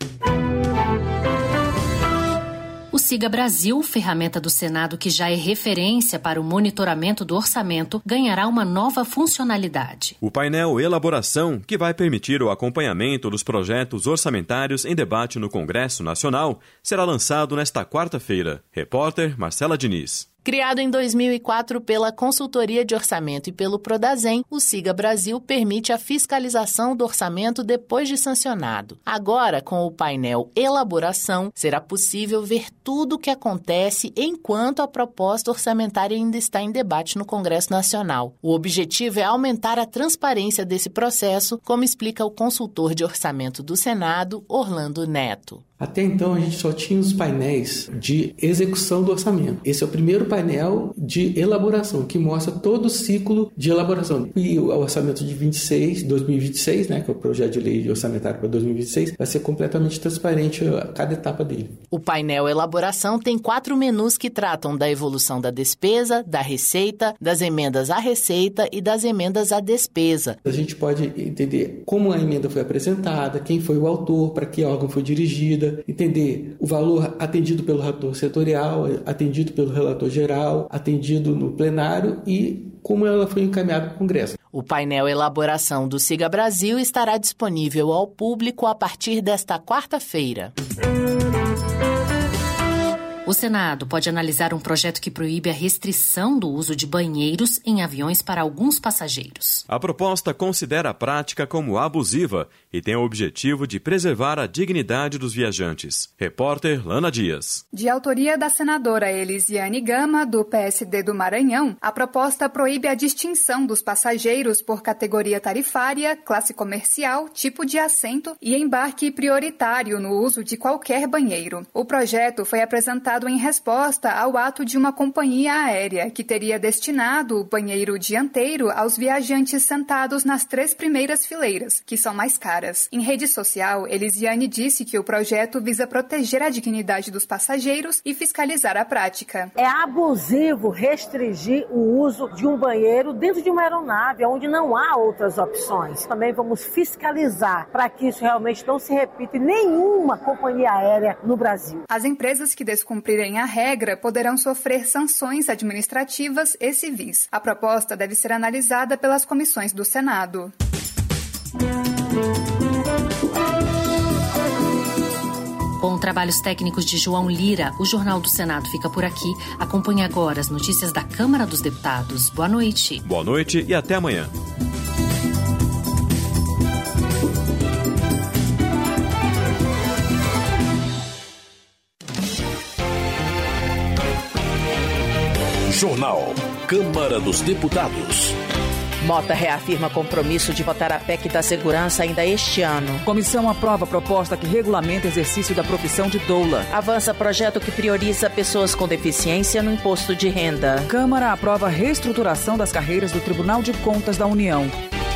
O Siga Brasil, ferramenta do Senado que já é referência para o monitoramento do orçamento, ganhará uma nova funcionalidade. O painel Elaboração, que vai permitir o acompanhamento dos projetos orçamentários em debate no Congresso Nacional, será lançado nesta quarta-feira. Repórter Marcela Diniz. Criado em 2004 pela Consultoria de Orçamento e pelo Prodazem, o Siga Brasil permite a fiscalização do orçamento depois de sancionado. Agora, com o painel Elaboração, será possível ver tudo o que acontece enquanto a proposta orçamentária ainda está em debate no Congresso Nacional. O objetivo é aumentar a transparência desse processo, como explica o consultor de orçamento do Senado, Orlando Neto. Até então, a gente só tinha os painéis de execução do orçamento. Esse é o primeiro painel de elaboração, que mostra todo o ciclo de elaboração. E o orçamento de 2026, né, que é o projeto de lei orçamentário para 2026, vai ser completamente transparente a cada etapa dele. O painel Elaboração tem 4 menus que tratam da evolução da despesa, da receita, das emendas à receita e das emendas à despesa. A gente pode entender como a emenda foi apresentada, quem foi o autor, para que órgão foi dirigida, entender o valor atendido pelo relator setorial, atendido pelo relator geral, atendido no plenário e como ela foi encaminhada para o Congresso. O painel Elaboração do Siga Brasil estará disponível ao público a partir desta quarta-feira. O Senado pode analisar um projeto que proíbe a restrição do uso de banheiros em aviões para alguns passageiros. A proposta considera a prática como abusiva e tem o objetivo de preservar a dignidade dos viajantes. Repórter Lana Dias. De autoria da senadora Elisiane Gama, do PSD do Maranhão, a proposta proíbe a distinção dos passageiros por categoria tarifária, classe comercial, tipo de assento e embarque prioritário no uso de qualquer banheiro. O projeto foi apresentado em resposta ao ato de uma companhia aérea que teria destinado o banheiro dianteiro aos viajantes sentados nas 3 primeiras fileiras, que são mais caras. Em rede social, Elisiane disse que o projeto visa proteger a dignidade dos passageiros e fiscalizar a prática. É abusivo restringir o uso de um banheiro dentro de uma aeronave, onde não há outras opções. Também vamos fiscalizar para que isso realmente não se repita em nenhuma companhia aérea no Brasil. As empresas que descumprirem a regra poderão sofrer sanções administrativas e civis. A proposta deve ser analisada pelas comissões do Senado. Com trabalhos técnicos de João Lira, o Jornal do Senado fica por aqui. Acompanhe agora as notícias da Câmara dos Deputados. Boa noite. Boa noite e até amanhã. Jornal Câmara dos Deputados. Mota reafirma compromisso de votar a PEC da segurança ainda este ano. Comissão aprova proposta que regulamenta exercício da profissão de doula. Avança projeto que prioriza pessoas com deficiência no imposto de renda. Câmara aprova reestruturação das carreiras do Tribunal de Contas da União.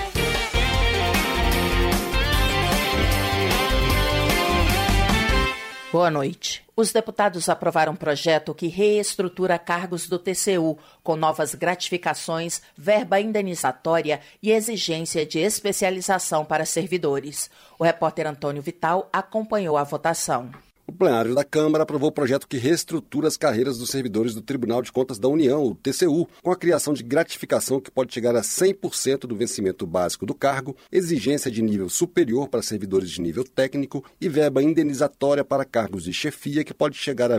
Boa noite. Os deputados aprovaram um projeto que reestrutura cargos do TCU, com novas gratificações, verba indenizatória e exigência de especialização para servidores. O repórter Antônio Vital acompanhou a votação. O plenário da Câmara aprovou o projeto que reestrutura as carreiras dos servidores do Tribunal de Contas da União, o TCU, com a criação de gratificação que pode chegar a 100% do vencimento básico do cargo, exigência de nível superior para servidores de nível técnico e verba indenizatória para cargos de chefia que pode chegar a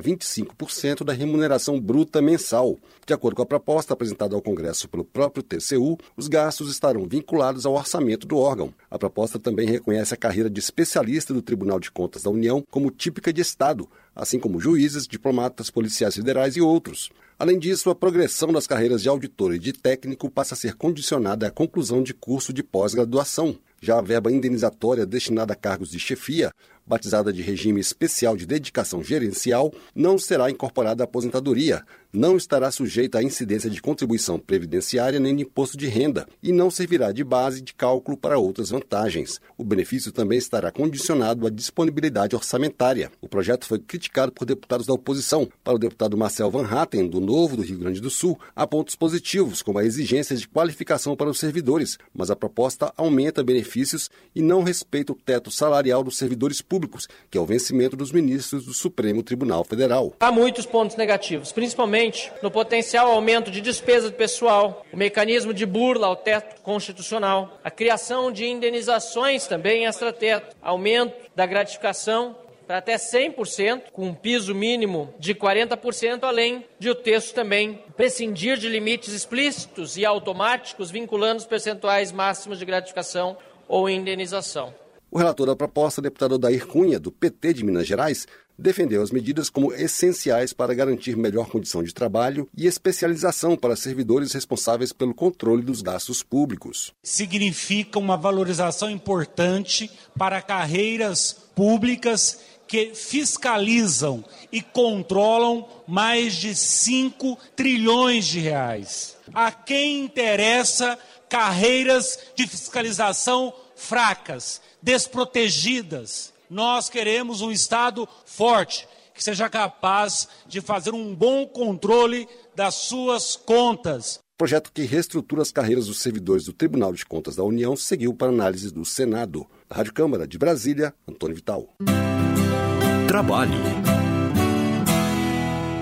25% da remuneração bruta mensal. De acordo com a proposta apresentada ao Congresso pelo próprio TCU, os gastos estarão vinculados ao orçamento do órgão. A proposta também reconhece a carreira de especialista do Tribunal de Contas da União como típica de Estado, assim como juízes, diplomatas, policiais federais e outros. Além disso, a progressão das carreiras de auditor e de técnico passa a ser condicionada à conclusão de curso de pós-graduação. Já a verba indenizatória destinada a cargos de chefia, batizada de regime especial de dedicação gerencial, não será incorporada à aposentadoria, não estará sujeita à incidência de contribuição previdenciária nem de imposto de renda e não servirá de base de cálculo para outras vantagens. O benefício também estará condicionado à disponibilidade orçamentária. O projeto foi criticado por deputados da oposição. Para o deputado Marcel Van Hatten, do Novo do Rio Grande do Sul, há pontos positivos, como a exigência de qualificação para os servidores, mas a proposta aumenta benefícios e não respeita o teto salarial dos servidores públicos, que é o vencimento dos ministros do Supremo Tribunal Federal. Há muitos pontos negativos, principalmente no potencial aumento de despesa de pessoal, o mecanismo de burla ao teto constitucional, a criação de indenizações também extrateto, aumento da gratificação para até 100%, com um piso mínimo de 40%, além de o texto também prescindir de limites explícitos e automáticos vinculando os percentuais máximos de gratificação ou indenização. O relator da proposta, deputado Odair Cunha, do PT de Minas Gerais, defendeu as medidas como essenciais para garantir melhor condição de trabalho e especialização para servidores responsáveis pelo controle dos gastos públicos. Significa uma valorização importante para carreiras públicas que fiscalizam e controlam mais de 5 trilhões de reais. A quem interessa carreiras de fiscalização fracas, desprotegidas? Nós queremos um Estado forte, que seja capaz de fazer um bom controle das suas contas. O projeto que reestrutura as carreiras dos servidores do Tribunal de Contas da União seguiu para análise do Senado. Da Rádio Câmara de Brasília, Antônio Vital. Trabalho.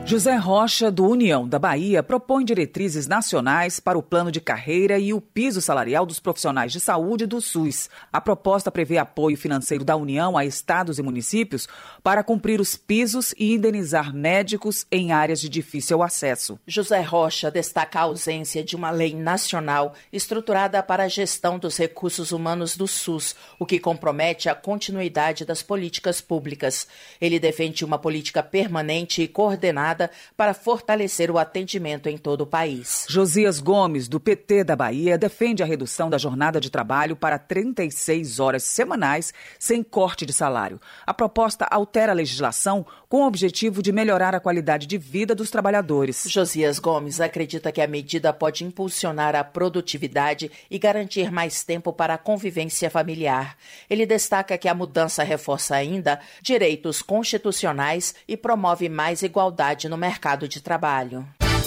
José Rocha, do União da Bahia, propõe diretrizes nacionais para o plano de carreira e o piso salarial dos profissionais de saúde do SUS. A proposta prevê apoio financeiro da União a estados e municípios para cumprir os pisos e indenizar médicos em áreas de difícil acesso. José Rocha destaca a ausência de uma lei nacional estruturada para a gestão dos recursos humanos do SUS, o que compromete a continuidade das políticas públicas. Ele defende uma política permanente e coordenada para fortalecer o atendimento em todo o país. Josias Gomes, do PT da Bahia, defende a redução da jornada de trabalho para 36 horas semanais sem corte de salário. A proposta altera a legislação com o objetivo de melhorar a qualidade de vida dos trabalhadores. Josias Gomes acredita que a medida pode impulsionar a produtividade e garantir mais tempo para a convivência familiar. Ele destaca que a mudança reforça ainda direitos constitucionais e promove mais igualdade no mercado de trabalho.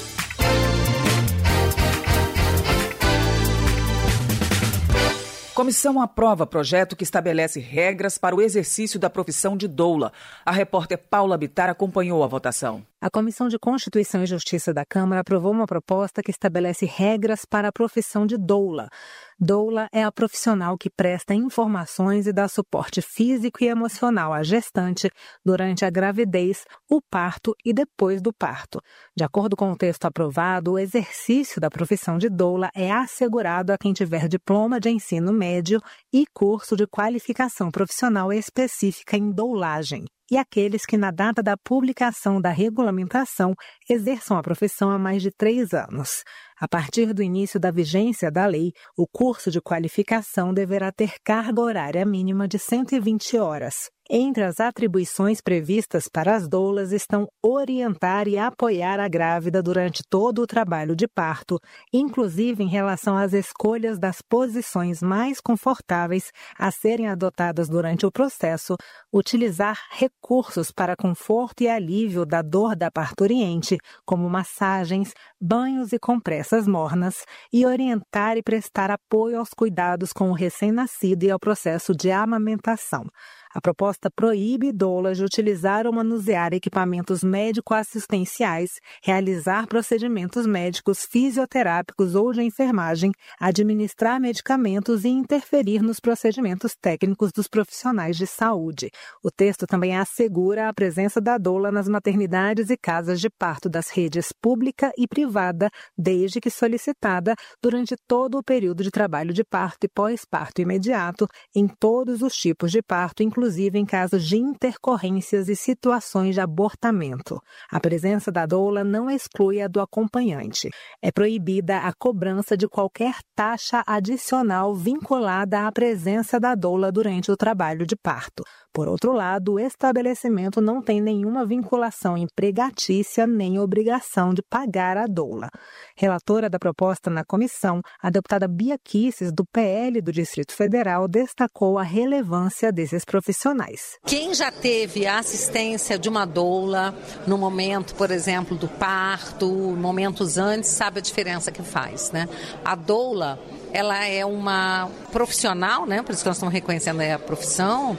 Comissão aprova projeto que estabelece regras para o exercício da profissão de doula. A repórter Paula Bittar acompanhou a votação. A Comissão de Constituição e Justiça da Câmara aprovou uma proposta que estabelece regras para a profissão de doula. Doula é a profissional que presta informações e dá suporte físico e emocional à gestante durante a gravidez, o parto e depois do parto. De acordo com o texto aprovado, o exercício da profissão de doula é assegurado a quem tiver diploma de ensino médio e curso de qualificação profissional específica em doulagem, e aqueles que, na data da publicação da regulamentação, exerçam a profissão há mais de 3 anos. A partir do início da vigência da lei, o curso de qualificação deverá ter carga horária mínima de 120 horas. Entre as atribuições previstas para as doulas estão orientar e apoiar a grávida durante todo o trabalho de parto, inclusive em relação às escolhas das posições mais confortáveis a serem adotadas durante o processo, utilizar recursos para conforto e alívio da dor da parturiente, como massagens, banhos e compressas mornas, e orientar e prestar apoio aos cuidados com o recém-nascido e ao processo de amamentação. A proposta proíbe doulas de utilizar ou manusear equipamentos médico-assistenciais, realizar procedimentos médicos, fisioterápicos ou de enfermagem, administrar medicamentos e interferir nos procedimentos técnicos dos profissionais de saúde. O texto também assegura a presença da doula nas maternidades e casas de parto das redes pública e privada, desde que solicitada, durante todo o período de trabalho de parto e pós-parto imediato, em todos os tipos de parto, inclusive em casos de intercorrências e situações de abortamento. A presença da doula não exclui a do acompanhante. É proibida a cobrança de qualquer taxa adicional vinculada à presença da doula durante o trabalho de parto. Por outro lado, o estabelecimento não tem nenhuma vinculação empregatícia nem obrigação de pagar a doula. Relatora da proposta na comissão, a deputada Bia Kicis, do PL do Distrito Federal, destacou a relevância desses profissionais. Quem já teve a assistência de uma doula no momento, por exemplo, do parto, momentos antes, sabe a diferença que faz, né? A doula, ela é uma profissional, né? Por isso que nós estamos reconhecendo a profissão,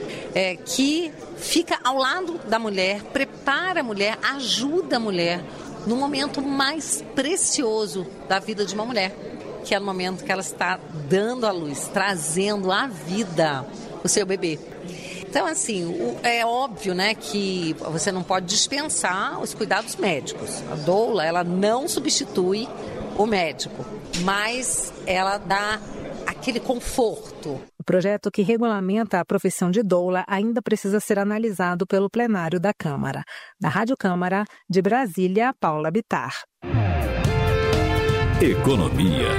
que fica ao lado da mulher, prepara a mulher, ajuda a mulher no momento mais precioso da vida de uma mulher, que é no momento que ela está dando à luz, trazendo à vida o seu bebê. Então, assim, é óbvio, né, que você não pode dispensar os cuidados médicos. A doula, ela não substitui o médico, mas ela dá aquele conforto. O projeto que regulamenta a profissão de doula ainda precisa ser analisado pelo plenário da Câmara. Da Rádio Câmara, de Brasília, Paula Bittar. Economia.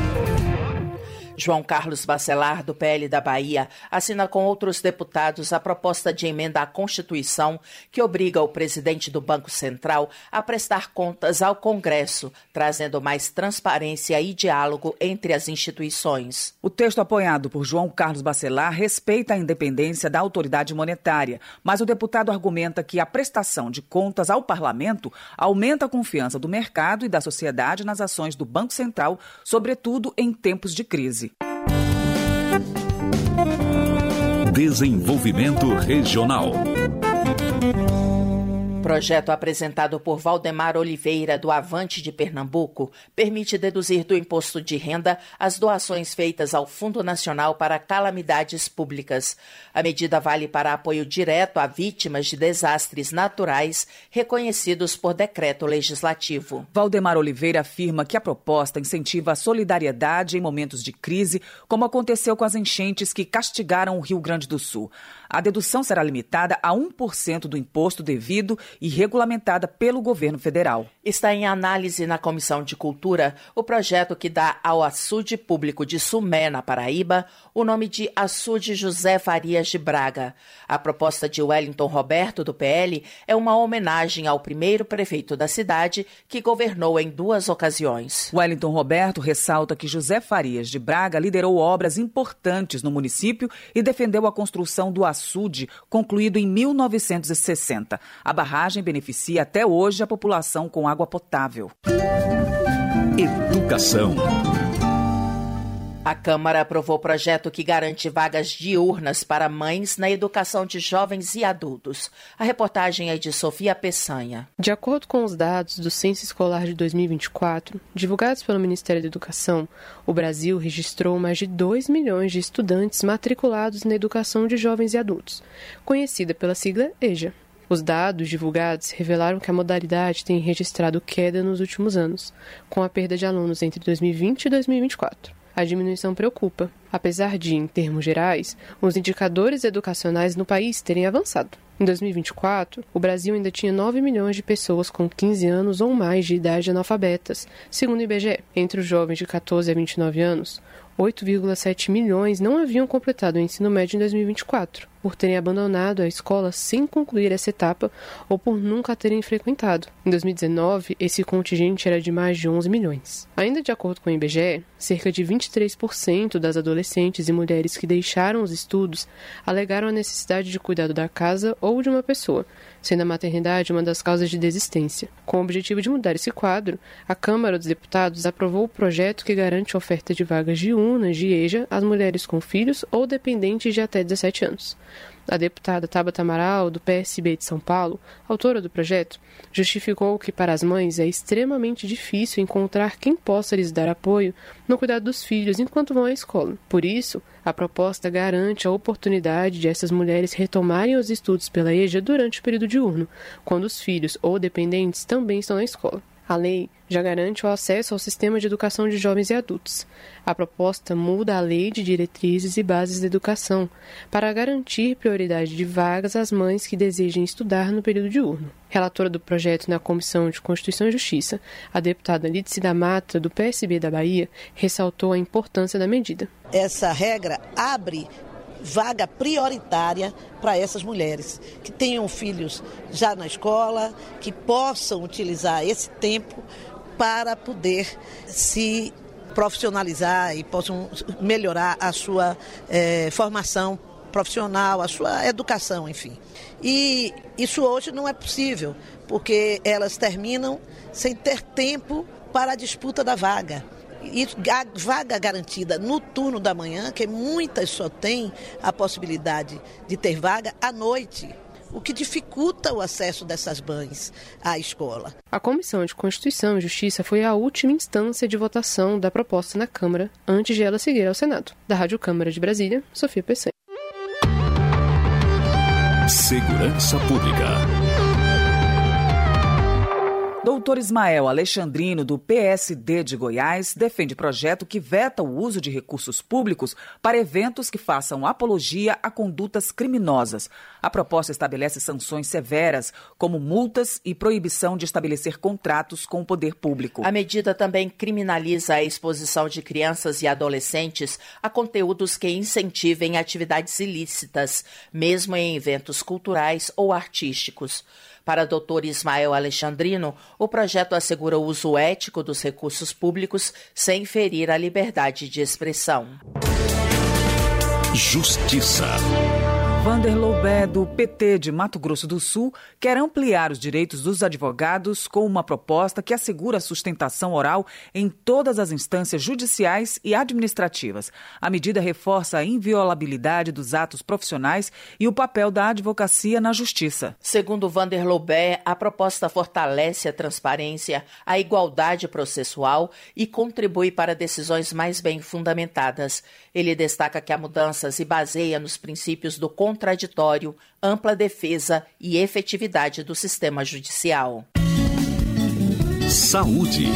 João Carlos Bacelar, do PL da Bahia, assina com outros deputados a proposta de emenda à Constituição que obriga o presidente do Banco Central a prestar contas ao Congresso, trazendo mais transparência e diálogo entre as instituições. O texto apoiado por João Carlos Bacelar respeita a independência da autoridade monetária, mas o deputado argumenta que a prestação de contas ao parlamento aumenta a confiança do mercado e da sociedade nas ações do Banco Central, sobretudo em tempos de crise. Desenvolvimento regional. projeto apresentado por Valdemar Oliveira, do Avante de Pernambuco, permite deduzir do imposto de renda as doações feitas ao Fundo Nacional para Calamidades Públicas. A medida vale para apoio direto a vítimas de desastres naturais reconhecidos por decreto legislativo. Valdemar Oliveira afirma que a proposta incentiva a solidariedade em momentos de crise, como aconteceu com as enchentes que castigaram o Rio Grande do Sul. A dedução será limitada a 1% do imposto devido e regulamentada pelo governo federal. Está em análise na Comissão de Cultura o projeto que dá ao açude público de Sumé, na Paraíba, o nome de Açude José Farias de Braga. A proposta de Wellington Roberto, do PL, é uma homenagem ao primeiro prefeito da cidade, que governou em 2 ocasiões. Wellington Roberto ressalta que José Farias de Braga liderou obras importantes no município e defendeu a construção do açude, concluído em 1960. A barragem beneficia até hoje a população com água potável. Educação. A Câmara aprovou o projeto que garante vagas diurnas para mães na educação de jovens e adultos. A reportagem é de Sofia Peçanha. De acordo com os dados do Censo Escolar de 2024, divulgados pelo Ministério da Educação, o Brasil registrou mais de 2 milhões de estudantes matriculados na educação de jovens e adultos, conhecida pela sigla EJA. Os dados divulgados revelaram que a modalidade tem registrado queda nos últimos anos, com a perda de alunos entre 2020 e 2024. A diminuição preocupa, apesar de, em termos gerais, os indicadores educacionais no país terem avançado. Em 2024, o Brasil ainda tinha 9 milhões de pessoas com 15 anos ou mais de idade analfabetas, segundo o IBGE. Entre os jovens de 14 a 29 anos, 8,7 milhões não haviam completado o ensino médio em 2024, por terem abandonado a escola sem concluir essa etapa ou por nunca terem frequentado. Em 2019, esse contingente era de mais de 11 milhões. Ainda de acordo com o IBGE, cerca de 23% das adolescentes e mulheres que deixaram os estudos alegaram a necessidade de cuidado da casa ou de uma pessoa, sendo a maternidade uma das causas de desistência. Com o objetivo de mudar esse quadro, a Câmara dos Deputados aprovou o projeto que garante a oferta de vagas diurnas de EJA às mulheres com filhos ou dependentes de até 17 anos. A deputada Tabata Amaral, do PSB de São Paulo, autora do projeto, justificou que para as mães é extremamente difícil encontrar quem possa lhes dar apoio no cuidado dos filhos enquanto vão à escola. Por isso, a proposta garante a oportunidade de essas mulheres retomarem os estudos pela EJA durante o período diurno, quando os filhos ou dependentes também estão na escola. A lei já garante o acesso ao sistema de educação de jovens e adultos. A proposta muda a Lei de Diretrizes e Bases da Educação para garantir prioridade de vagas às mães que desejem estudar no período diurno. Relatora do projeto na Comissão de Constituição e Justiça, a deputada Lídice da Mata, do PSB da Bahia, ressaltou a importância da medida. Essa regra abre vaga prioritária para essas mulheres que tenham filhos já na escola, que possam utilizar esse tempo para poder se profissionalizar e possam melhorar a sua formação profissional, a sua educação, enfim. E isso hoje não é possível, porque elas terminam sem ter tempo para a disputa da vaga. E a vaga garantida no turno da manhã, que muitas só têm a possibilidade de ter vaga à noite, o que dificulta o acesso dessas mães à escola. A Comissão de Constituição e Justiça foi a última instância de votação da proposta na Câmara, antes de ela seguir ao Senado. Da Rádio Câmara de Brasília, Sofia Peçanha. Segurança Pública. Doutor Ismael Alexandrino, do PSD de Goiás, defende projeto que veta o uso de recursos públicos para eventos que façam apologia a condutas criminosas. A proposta estabelece sanções severas, como multas e proibição de estabelecer contratos com o poder público. A medida também criminaliza a exposição de crianças e adolescentes a conteúdos que incentivem atividades ilícitas, mesmo em eventos culturais ou artísticos. Para Dr. Ismael Alexandrino, o projeto assegura o uso ético dos recursos públicos sem ferir a liberdade de expressão. Justiça. Vander Loubet, do PT de Mato Grosso do Sul, quer ampliar os direitos dos advogados com uma proposta que assegura a sustentação oral em todas as instâncias judiciais e administrativas. A medida reforça a inviolabilidade dos atos profissionais e o papel da advocacia na justiça. Segundo Vander Loubet, a proposta fortalece a transparência, a igualdade processual e contribui para decisões mais bem fundamentadas. Ele destaca que a mudança se baseia nos princípios do contraditório, ampla defesa e efetividade do sistema judicial. Saúde.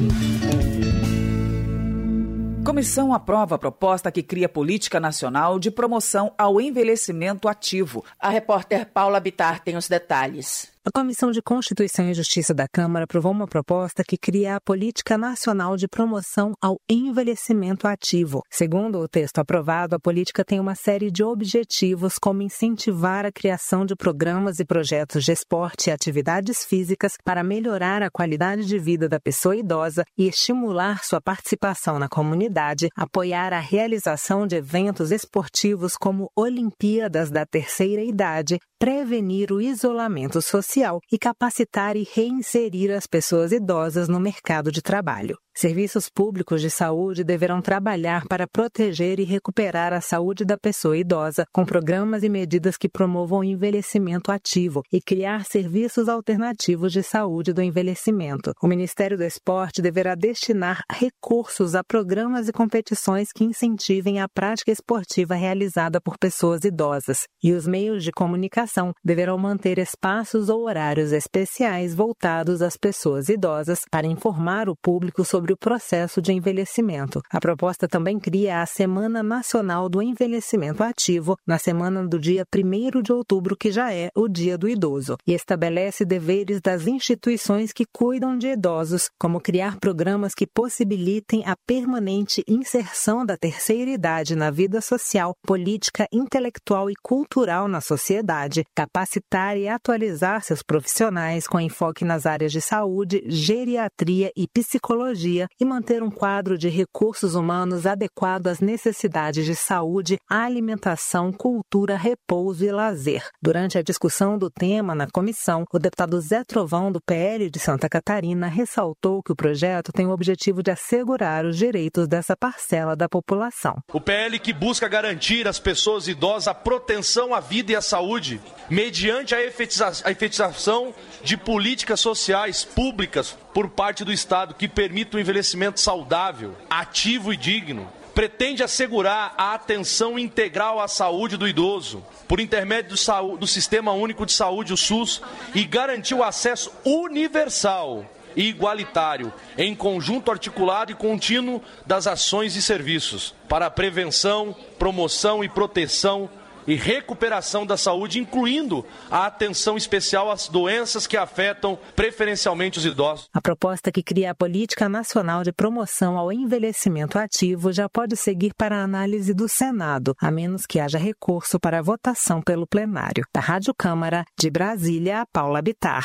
Comissão aprova a proposta que cria política nacional de promoção ao envelhecimento ativo. A repórter Paula Bittar tem os detalhes. A Comissão de Constituição e Justiça da Câmara aprovou uma proposta que cria a Política Nacional de Promoção ao Envelhecimento Ativo. Segundo o texto aprovado, a política tem uma série de objetivos, como incentivar a criação de programas e projetos de esporte e atividades físicas para melhorar a qualidade de vida da pessoa idosa e estimular sua participação na comunidade, apoiar a realização de eventos esportivos como Olimpíadas da Terceira Idade, prevenir o isolamento social e capacitar e reinserir as pessoas idosas no mercado de trabalho. Serviços públicos de saúde deverão trabalhar para proteger e recuperar a saúde da pessoa idosa, com programas e medidas que promovam o envelhecimento ativo e criar serviços alternativos de saúde do envelhecimento. O Ministério do Esporte deverá destinar recursos a programas e competições que incentivem a prática esportiva realizada por pessoas idosas. E os meios de comunicação deverão manter espaços ou horários especiais voltados às pessoas idosas para informar o público sobre o processo de envelhecimento. A proposta também cria a Semana Nacional do Envelhecimento Ativo, na semana do dia 1º de outubro, que já é o Dia do Idoso, e estabelece deveres das instituições que cuidam de idosos, como criar programas que possibilitem a permanente inserção da terceira idade na vida social, política, intelectual e cultural na sociedade, capacitar e atualizar seus profissionais com enfoque nas áreas de saúde, geriatria e psicologia e manter um quadro de recursos humanos adequado às necessidades de saúde, alimentação, cultura, repouso e lazer. Durante a discussão do tema na comissão, o deputado Zé Trovão, do PL de Santa Catarina, ressaltou que o projeto tem o objetivo de assegurar os direitos dessa parcela da população. O PL que busca garantir às pessoas idosas a proteção à vida e à saúde, mediante a efetivação de políticas sociais públicas por parte do Estado que permitam um envelhecimento saudável, ativo e digno. Pretende assegurar a atenção integral à saúde do idoso, por intermédio do Sistema Único de Saúde, o SUS, e garantir o acesso universal e igualitário, em conjunto articulado e contínuo das ações e serviços, para a prevenção, promoção e proteção e recuperação da saúde, incluindo a atenção especial às doenças que afetam preferencialmente os idosos. A proposta que cria a Política Nacional de Promoção ao Envelhecimento Ativo já pode seguir para a análise do Senado, a menos que haja recurso para a votação pelo plenário. Da Rádio Câmara, de Brasília, Paula Bittar.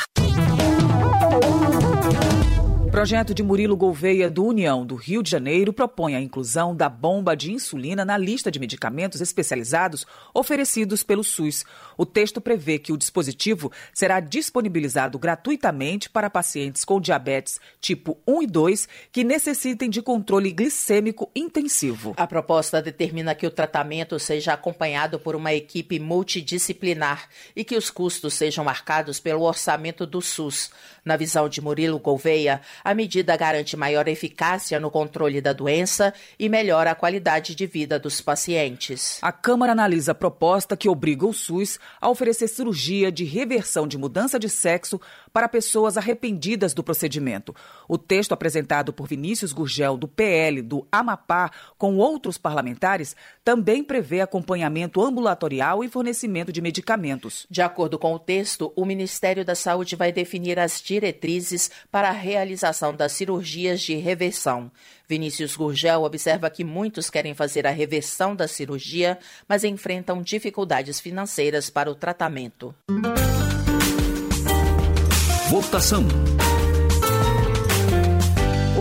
O projeto de Murilo Gouveia, do União do Rio de Janeiro, propõe a inclusão da bomba de insulina na lista de medicamentos especializados oferecidos pelo SUS. O texto prevê que o dispositivo será disponibilizado gratuitamente para pacientes com diabetes tipo 1 e 2 que necessitem de controle glicêmico intensivo. A proposta determina que o tratamento seja acompanhado por uma equipe multidisciplinar e que os custos sejam marcados pelo orçamento do SUS. Na visão de Murilo Gouveia, a medida garante maior eficácia no controle da doença e melhora a qualidade de vida dos pacientes. A Câmara analisa a proposta que obriga o SUS a oferecer cirurgia de reversão de mudança de sexo para pessoas arrependidas do procedimento. O texto apresentado por Vinícius Gurgel, do PL do Amapá, com outros parlamentares, também prevê acompanhamento ambulatorial e fornecimento de medicamentos. De acordo com o texto, o Ministério da Saúde vai definir as diretrizes para a realização das cirurgias de reversão. Vinícius Gurgel observa que muitos querem fazer a reversão da cirurgia, mas enfrentam dificuldades financeiras para o tratamento. Votação. O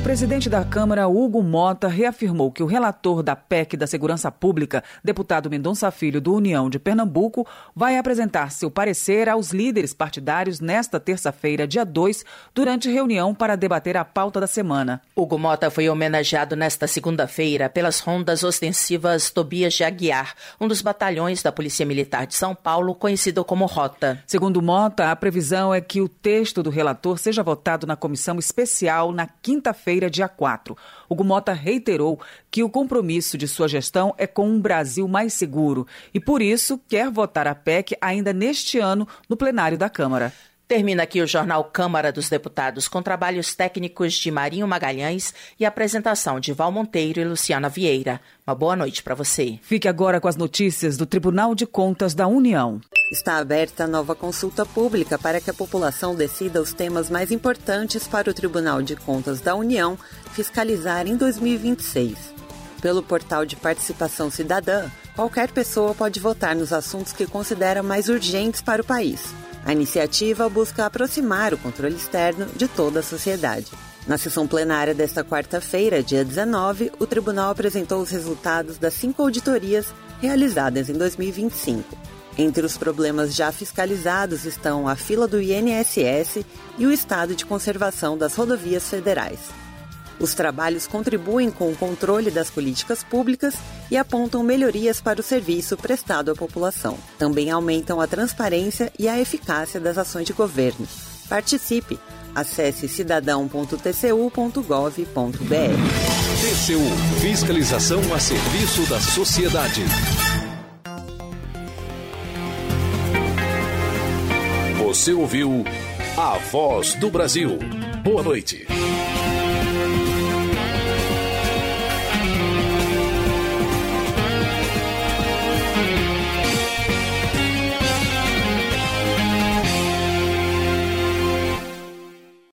presidente da Câmara, Hugo Mota, reafirmou que o relator da PEC da Segurança Pública, deputado Mendonça Filho, do União de Pernambuco, vai apresentar seu parecer aos líderes partidários nesta terça-feira, dia 2, durante reunião para debater a pauta da semana. Hugo Mota foi homenageado nesta segunda-feira pelas rondas ostensivas Tobias de Aguiar, um dos batalhões da Polícia Militar de São Paulo, conhecido como Rota. Segundo Mota, a previsão é que o texto do relator seja votado na comissão especial na quinta-feira, dia 4. Hugo Mota reiterou que o compromisso de sua gestão é com um Brasil mais seguro e, por isso, quer votar a PEC ainda neste ano no plenário da Câmara. Termina aqui o Jornal Câmara dos Deputados, com trabalhos técnicos de Marinho Magalhães e apresentação de Val Monteiro e Luciana Vieira. Uma boa noite para você. Fique agora com as notícias do Tribunal de Contas da União. Está aberta a nova consulta pública para que a população decida os temas mais importantes para o Tribunal de Contas da União fiscalizar em 2026. Pelo portal de participação cidadã, qualquer pessoa pode votar nos assuntos que considera mais urgentes para o país. A iniciativa busca aproximar o controle externo de toda a sociedade. Na sessão plenária desta quarta-feira, dia 19, o tribunal apresentou os resultados das 5 auditorias realizadas em 2025. Entre os problemas já fiscalizados estão a fila do INSS e o estado de conservação das rodovias federais. Os trabalhos contribuem com o controle das políticas públicas e apontam melhorias para o serviço prestado à população. Também aumentam a transparência e a eficácia das ações de governo. Participe! Acesse cidadão.tcu.gov.br. TCU – Fiscalização a serviço da sociedade. Você ouviu A Voz do Brasil. Boa noite.